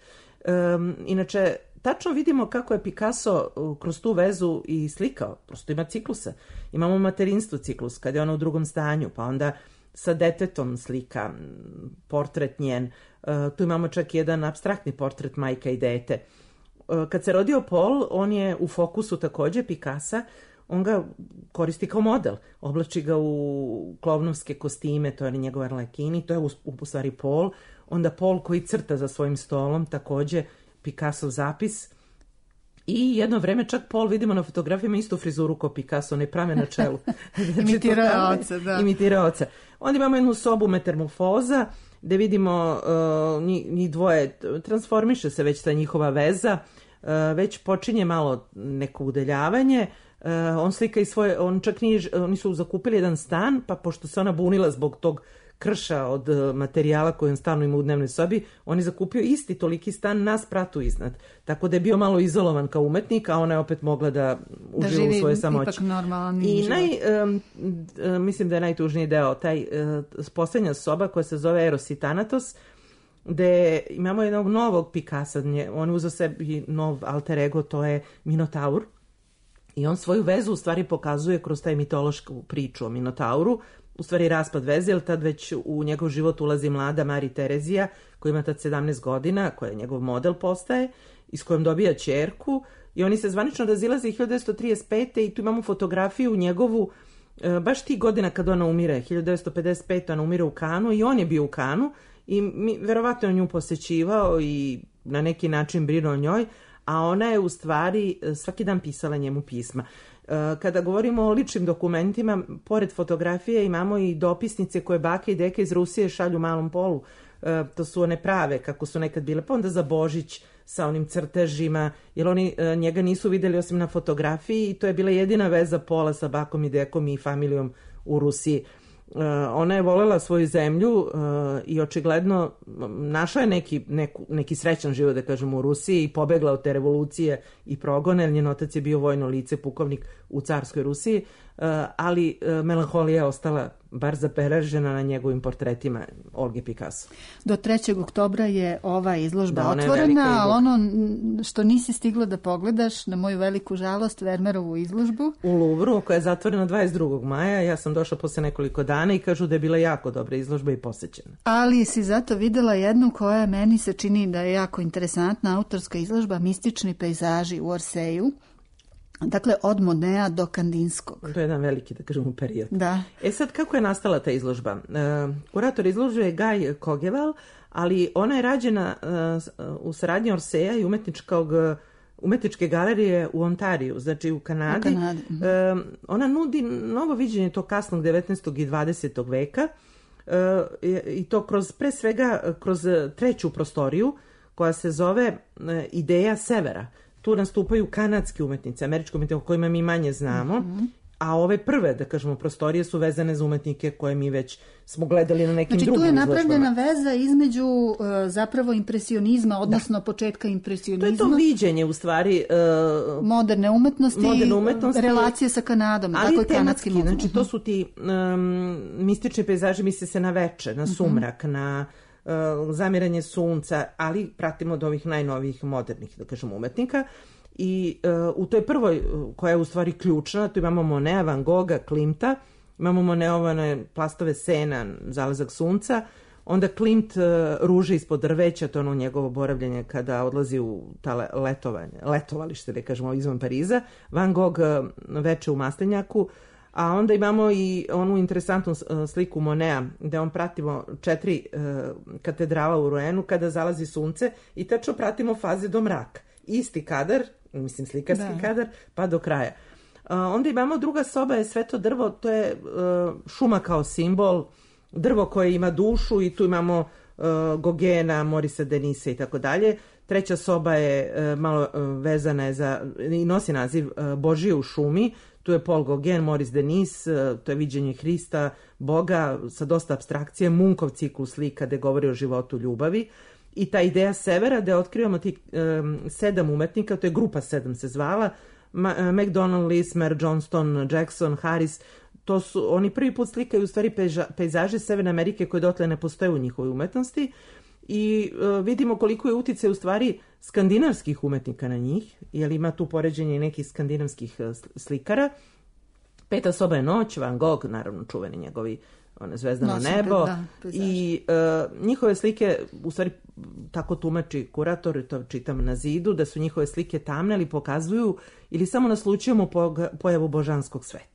Inače, tačno vidimo kako je Picasso kroz tu vezu i slikao, prosto ima ciklusa. Imamo materinstvo ciklus, kad je ona u drugom stanju, pa onda sa detetom slika, portret njen, tu imamo čak jedan apstraktni portret majka i dete. Kad se rodio Paul, on je u fokusu takođe Picassa, on ga koristi kao model, oblači ga u klovnovske kostime, to je njegov Arlekini, to je u stvari Paul, onda Paul koji crta za svojim stolom, takođe Picassov zapis, i jedno vreme čak Paul vidimo na fotografijama istu frizuru kao Picasso, ne prave na čelu.
Imitirao oca, da.
Imitirao oca. Onda imamo jednu sobu metamorfoza, gde vidimo njih dvoje, transformiše se već ta njihova veza, već počinje malo neko udeljavanje, on slika i svoje, oni su zakupili jedan stan, pa pošto se ona bunila zbog tog krša od materijala koji on stalno ima u dnevnoj sobi, on je zakupio isti toliki stan na spratu iznad. Tako da je bio malo izolovan kao umetnik, a ona je opet mogla da uživa u svojoj samoći.
Da živi ipak normalan
I
život.
Mislim da je najtužniji deo, taj poslednja soba koja se zove Eros i Thanatos, gde imamo jednog novog Picassa, on je uzeo sebi nov alter ego, to je Minotaur, i on svoju vezu u stvari pokazuje kroz taj mitološku priču o Minotauru, u stvari raspad veze, jer tad već u njegov život ulazi mlada Mari Terezija, koja ima tad 17 godina, koja je njegov model postaje, i s kojom dobija ćerku, i oni se zvanično razilaze 1935. i tu imamo fotografiju njegovu, baš tih godina kad ona umire, 1955. ona umire u Kanu i on je bio u Kanu, i verovatno je nju posećivao i na neki način brinuo o njoj, a ona je u stvari svaki dan pisala njemu pisma. Kada govorimo o ličnim dokumentima, pored fotografije imamo i dopisnice koje bake i deke iz Rusije šalju malom Polu. To su one prave, kako su nekad bile, pa onda za Božić sa onim crtežima, jer oni njega nisu videli osim na fotografiji, i to je bila jedina veza Pola sa bakom i dekom i familijom u Rusiji. Ona je volela svoju zemlju i očigledno našla je neki srećan život, da kažemo, u Rusiji, i pobegla od te revolucije i progone, jer njen otac je bio vojno lice, pukovnik u carskoj Rusiji, ali melanholija je ostala bar zaperažena na njegovim portretima Olge Picasso.
Do 3. oktobra je ova izložba otvorena, ali ono što nisi stigla da pogledaš, na moju veliku žalost, Vermeerovu izložbu.
U Louvru, koja je zatvorena 22. maja, ja sam došla posle nekoliko dana i kažu da je bila jako dobra izložba i posećena.
Ali si zato videla jednu koja meni se čini da je jako interesantna, autorska izložba Mistični pejzaži u Orseju. Dakle, od Monea do Kandinskog.
To je jedan veliki, da kažemo, period.
Da.
Sad, kako je nastala ta izložba? Kurator izložbe je Guy Kogeval, ali ona je rađena u saradnji Orseja i umetničke galerije u Ontariju, znači u Kanadi. Ona nudi novo viđenje tog kasnog 19. i 20. veka, i to pre svega kroz treću prostoriju koja se zove Ideja severa. Tu nastupaju kanadski umetnici, američki umetnici o kojima mi manje znamo, a ove prve, da kažemo, prostorije su vezane za umetnike koje mi već smo gledali na nekim drugim izložbama.
Znači tu je napravljena veza između zapravo impresionizma, odnosno početka impresionizma.
To je to viđenje u stvari
moderne umetnosti, relacije sa Kanadom, tako i kanadskim umetnicima.
Znači to su ti mistični pejzaži, misle se na veče, na sumrak, na zamiranje sunca, ali pratimo od ovih najnovijih modernih, da kažemo, umetnika. I u toj prvoj, koja je u stvari ključna, tu imamo Monea, Van Gogha, Klimta, imamo Moneovane plastove sena, zalazak sunca, onda Klimt ruže ispod drveća, to je ono njegovo boravljanje kada odlazi u ta letovalište, da kažemo, izvan Pariza, Van Gogh veče u maslinjaku, a onda imamo i onu interesantnu sliku Monea, gde on pratimo 4 katedrala u Roenu kada zalazi sunce i tačno pratimo faze do mraka. Isti kadar, mislim slikarski kadar, pa do kraja. Onda imamo druga soba, je sveto drvo, to je šuma kao simbol, drvo koje ima dušu, i tu imamo Gogena, Morisa Denisa i tako dalje. Treća soba je malo vezana i nosi naziv Božije u šumi. Tu je Paul Gauguin, Maurice Denis, to je viđenje Hrista, Boga sa dosta apstrakcije, Munkov ciklus slika gde govori o životu ljubavi. i ta ideja severa da otkrivamo ti 7 umetnika, to je grupa 7 se zvala, McDonald, Lismer, Johnston, Jackson, Harris, to su, oni prvi put slikaju u stvari pejzaže Severne Amerike koje dotle ne postoje u njihovoj umetnosti i vidimo koliko je uticaj u stvari skandinavskih umetnika na njih, jer ima tu poređenje nekih skandinavskih slikara. Peta soba je noć, Van Gogh, naravno čuveni njegovi Zvezdano nebo, i njihove slike, u stvari tako tumači kurator, to čitam na zidu, da su njihove slike tamne, ali pokazuju ili samo naslučujemo pojavu božanskog sveta.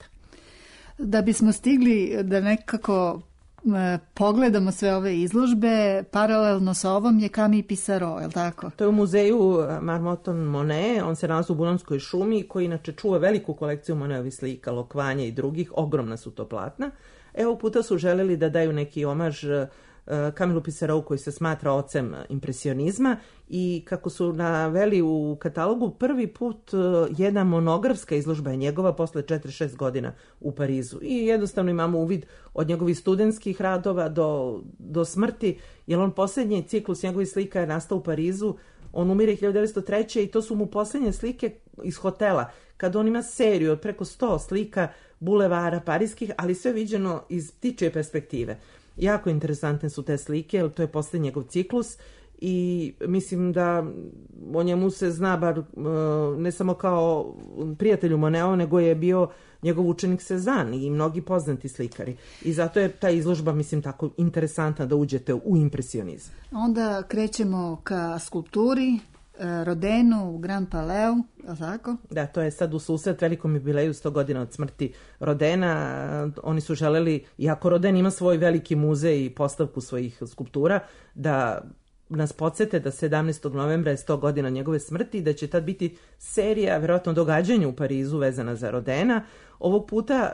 Da bismo stigli da nekako pogledamo sve ove izložbe, paralelno sa ovom je Camille Pissarro, je li tako?
To je u muzeju Marmotton Monet, on se nalazi u Bulonskoj šumi, koji inače čuva veliku kolekciju Monetovih slika, Lokvanje i drugih, ogromna su to platna. Evo puta su želeli da daju neki omaž Camille Pissarro koji se smatra ocem impresionizma i kako su naveli u katalogu prvi put jedna monografska izložba je njegova posle 46 godina u Parizu i jednostavno imamo uvid od njegovih studentskih radova do smrti, jer on posljednji ciklus njegovih slika je nastao u Parizu, on umire 1903. i to su mu posljednje slike iz hotela, kad on ima seriju od preko 100 slika bulevara parijskih, ali sve viđeno iz ptičje perspektive. Jako interesantne su te slike, jer to je posljednji njegov ciklus i mislim da o njemu se zna bar ne samo kao prijatelju Moneta, nego je bio njegov učenik Cézanne i mnogi poznati slikari. I zato je ta izložba, mislim, tako interesantna da uđete u impresionizam.
Onda krećemo ka skulpturi, Rodenu u Grand Palais, je tako?
Da, to je sad u susret velikom jubileju 100 godina od smrti Rodena. Oni su želeli, iako Rodin ima svoj veliki muzej i postavku svojih skulptura, da nas podsjete da 17. novembra je 100 godina njegove smrti i da će tad biti serija, verovatno događanja u Parizu vezana za Rodena. Ovog puta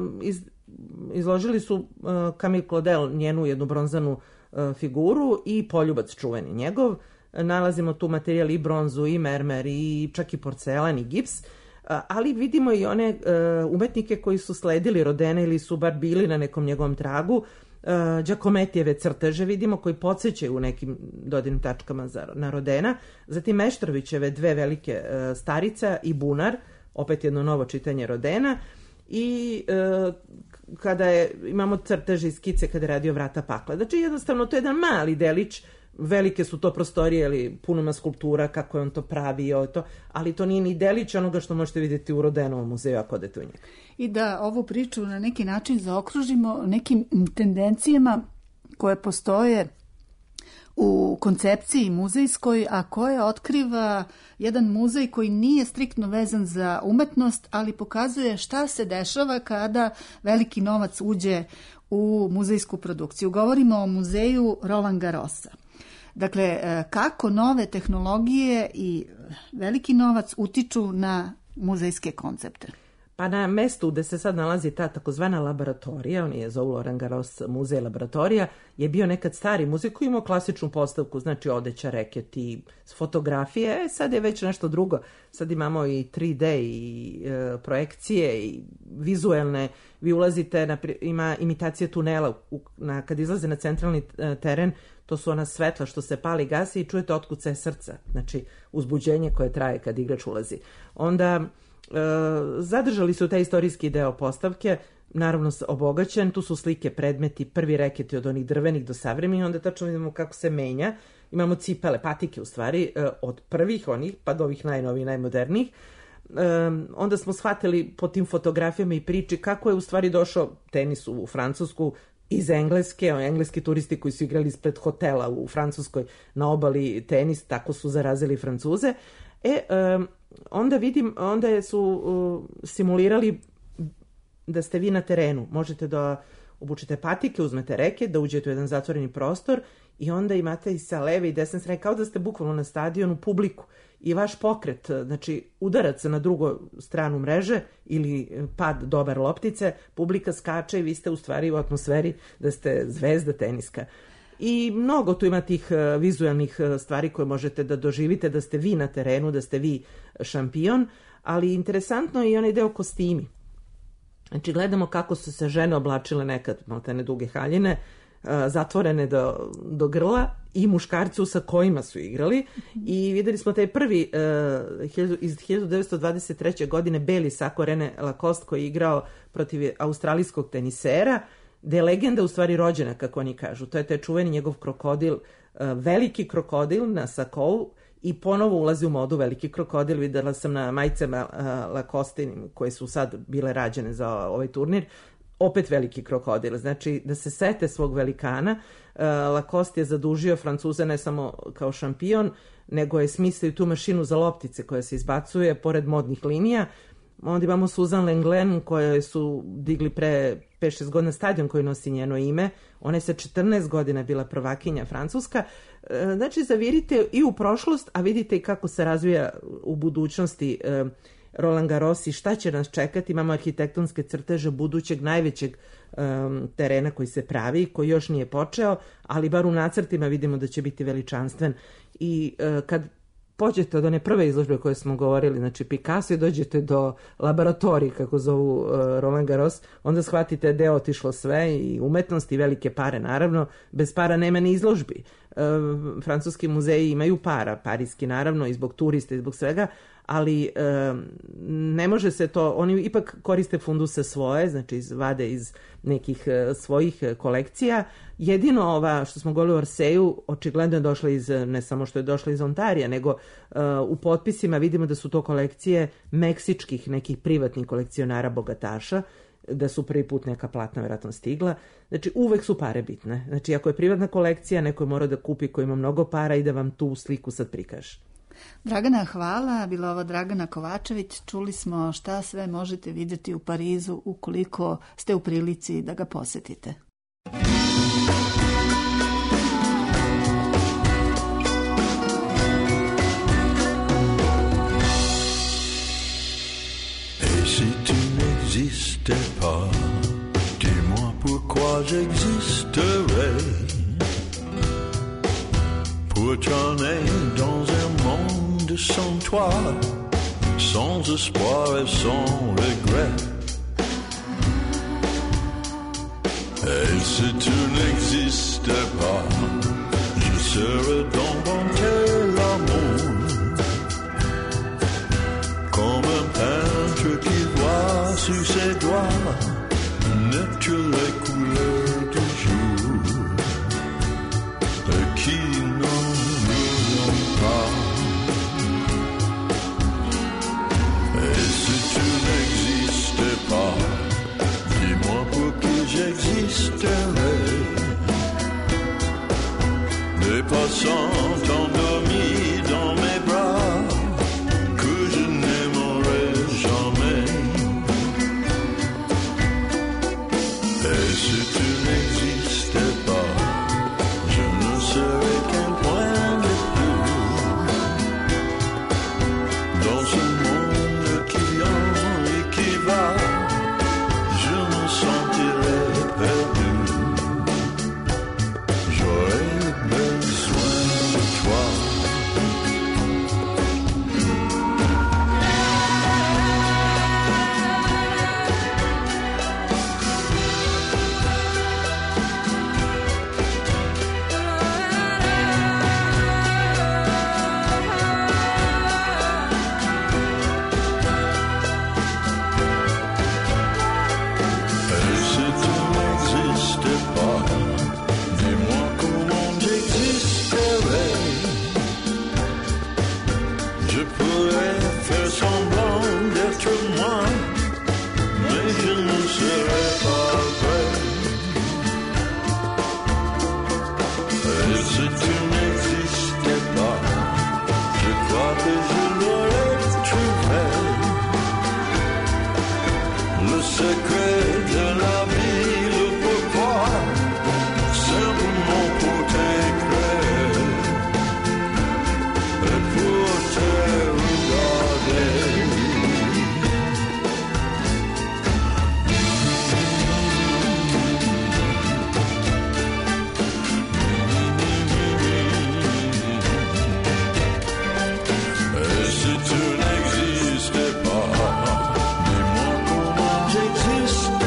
izložili su Camille Claudel, njenu jednu bronzanu figuru i poljubac čuveni njegov. Nalazimo tu materijal i bronzu i mermer i čak i porcelan i gips, ali vidimo i one umetnike koji su sledili Rodena ili su bar bili na nekom njegovom tragu. Giacomettijeve crteže vidimo koji podsjećaju u nekim dodirnim tačkama na Rodena, zatim Meštrovićeve dve velike starica i bunar, opet jedno novo čitanje Rodena, i kada imamo crteže i skice kada je radio Vrata pakla. Znači jednostavno to je jedan mali delić, velike su to prostorije, ali puno ima skulptura, kako je on to pravio, ali to nije ni delić onoga što možete vidjeti u Rodenovom muzeju ako odete u njega.
I da ovu priču na neki način zaokružimo nekim tendencijama koje postoje u koncepciji muzejskoj, a koje otkriva jedan muzej koji nije striktno vezan za umetnost, ali pokazuje šta se dešava kada veliki novac uđe u muzejsku produkciju. Govorimo o muzeju Roland Garrosa. Dakle, kako nove tehnologije i veliki novac utiču na muzejske koncepte?
Pa na mestu gde se sad nalazi ta takozvana laboratorija, on je zovu Roland Garros muzej laboratorija, je bio nekad stari muzej koji imao klasičnu postavku, znači odeća, reket i fotografije, sad je već nešto drugo. Sad imamo i 3D i projekcije i vizuelne, vi ulazite, ima imitacija tunela, kad izlaze na centralni teren, to su ona svetla što se pali, gasi i čujete otkucaje srca, znači uzbuđenje koje traje kad igrač ulazi. Onda zadržali su taj istorijski deo postavke, naravno obogaćen, tu su slike, predmeti, prvi reketi od onih drvenih do savremenih, onda tačno vidimo kako se menja, imamo cipele, patike u stvari, od prvih onih pa do ovih najnovijih, najmodernijih. Onda smo shvatili po tim fotografijama i priči kako je u stvari došao tenis u Francusku iz Engleske, engleski turisti koji su igrali ispred hotela u Francuskoj na obali tenis, tako su zarazili Francuze. Onda su simulirali da ste vi na terenu. Možete da obučete patike, uzmete reket, da uđete u jedan zatvoreni prostor i onda imate i sa leve i desne strane, kao da ste bukvalno na stadionu, publiku. I vaš pokret, znači udarac na drugu stranu mreže ili pad dobar loptice, publika skače i vi ste u stvari u atmosferi da ste zvezda teniska. I mnogo tu ima tih vizualnih stvari koje možete da doživite, da ste vi na terenu, da ste vi šampion, ali interesantno je i onaj deo kostimi. Znači gledamo kako su se žene oblačile nekad, maltene duge haljine, zatvorene do grla i muškarcu sa kojima su igrali i videli smo taj prvi iz 1923. godine beli sako René Lacoste koji je igrao protiv australijskog tenisera, gde je legenda u stvari rođena, kako oni kažu. To je taj čuveni njegov krokodil, veliki krokodil na sakou i ponovo ulazi u modu veliki krokodil. Videla sam na majicama Lacoste koje su sad bile rađene za ovaj turnir, opet veliki krokodil. Znači, da se sete svog velikana, Lacoste je zadužio Francuza ne samo kao šampion, nego je smislio tu mašinu za loptice koja se izbacuje pored modnih linija. Onda imamo Susan Lenglen koje su digli pre 5-6 godina stadion koji nosi njeno ime. Ona je sa 14 godina bila prvakinja Francuska. Znači, zavirite i u prošlost, a vidite i kako se razvija u budućnosti Roland Garros i šta će nas čekati. Imamo arhitektonske crteže budućeg najvećeg terena koji se pravi, koji još nije počeo, ali bar u nacrtima vidimo da će biti veličanstven. I kad pođete od one prve izložbe koje smo govorili, znači Picasso, i dođete do laboratorije, kako zovu Roland Garros, onda shvatite da je otišlo sve i umetnost i velike pare, naravno. Bez para nema ni izložbi. Francuski muzeji imaju para, parijski naravno, i zbog turista i zbog svega, ali ne može se to, oni ipak koriste funduse svoje, znači vade iz nekih svojih kolekcija. Jedino ova što smo govorili o Orseju, očigledno je došla iz, ne samo što je došla iz Ontarija, nego u potpisima vidimo da su to kolekcije meksičkih nekih privatnih kolekcionara bogataša, da su prvi put neka platna vjerojatno stigla. Znači, uvek su pare bitne. Znači, ako je privatna kolekcija, neko je mora da kupi ko ima mnogo para i da vam tu sliku sad prikaže.
Dragana, hvala. Bila ovo Dragana Kovačević. Čuli smo šta sve možete vidjeti u Parizu ukoliko ste u prilici da ga posetite.
Et si tu n'existais pas, dis-moi pourquoi j'existerais. Pour tourner dans un monde sans toi, sans espoir et sans regret. Et si tu n'existais pas, je serais d'inventer l'amour, comme un peintre qui voit sur ses doigts naître les couleurs du jour, et qui et si tu n'existais pas, dis-moi pour qui j'existerais. Des passants endormis dans mes bras que je n'aimerais jamais. Et si tu n'existais pas, je ne serais qu'un point de plus dans ce monde qui vient et qui va. Je me sentirais perdu. J'aurais besoin de toi. Si tu n'existais pas, dis-moi comment j'existerais.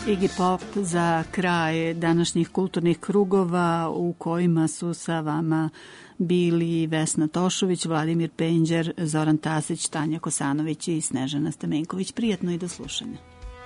Iggy Pop za kraj današnjih kulturnih krugova u kojima su sa vama bili Vesna Tošović, Vladimir Penđer, Zoran Tasić, Tanja Kosanović i Snežana Stamenković. Prijatno i do slušanja.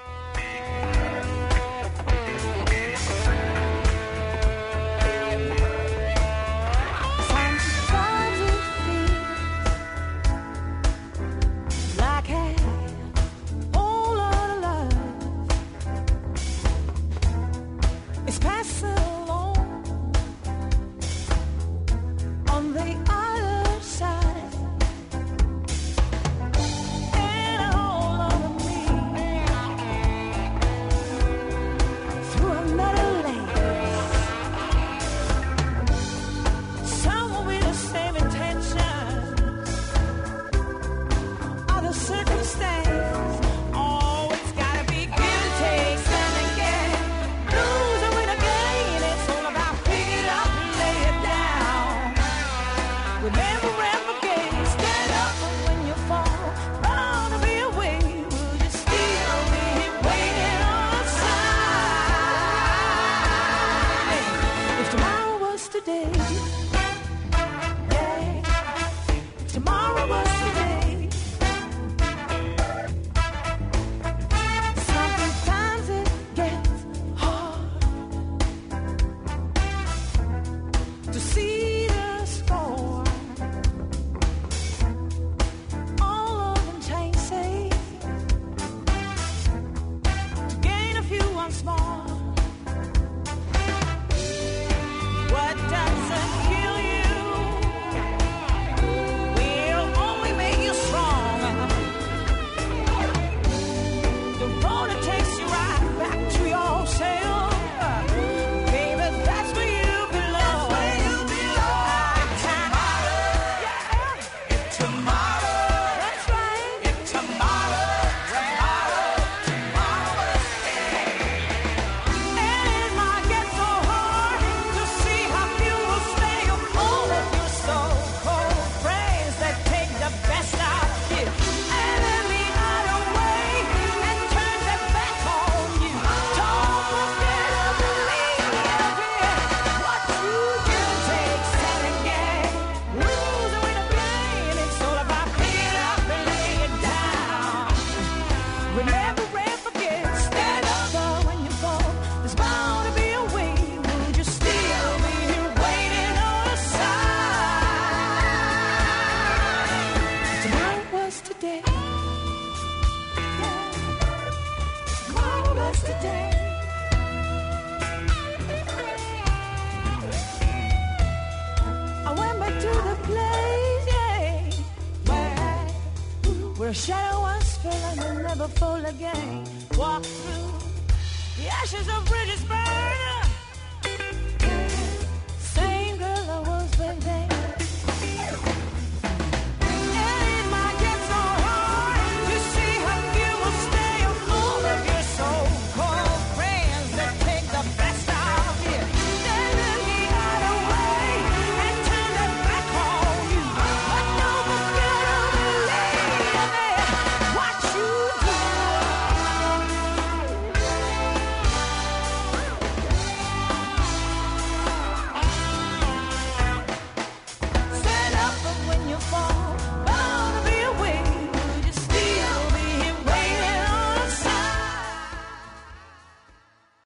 Where a shadow once fell and will never fall again. Walk through the ashes of bridges burned.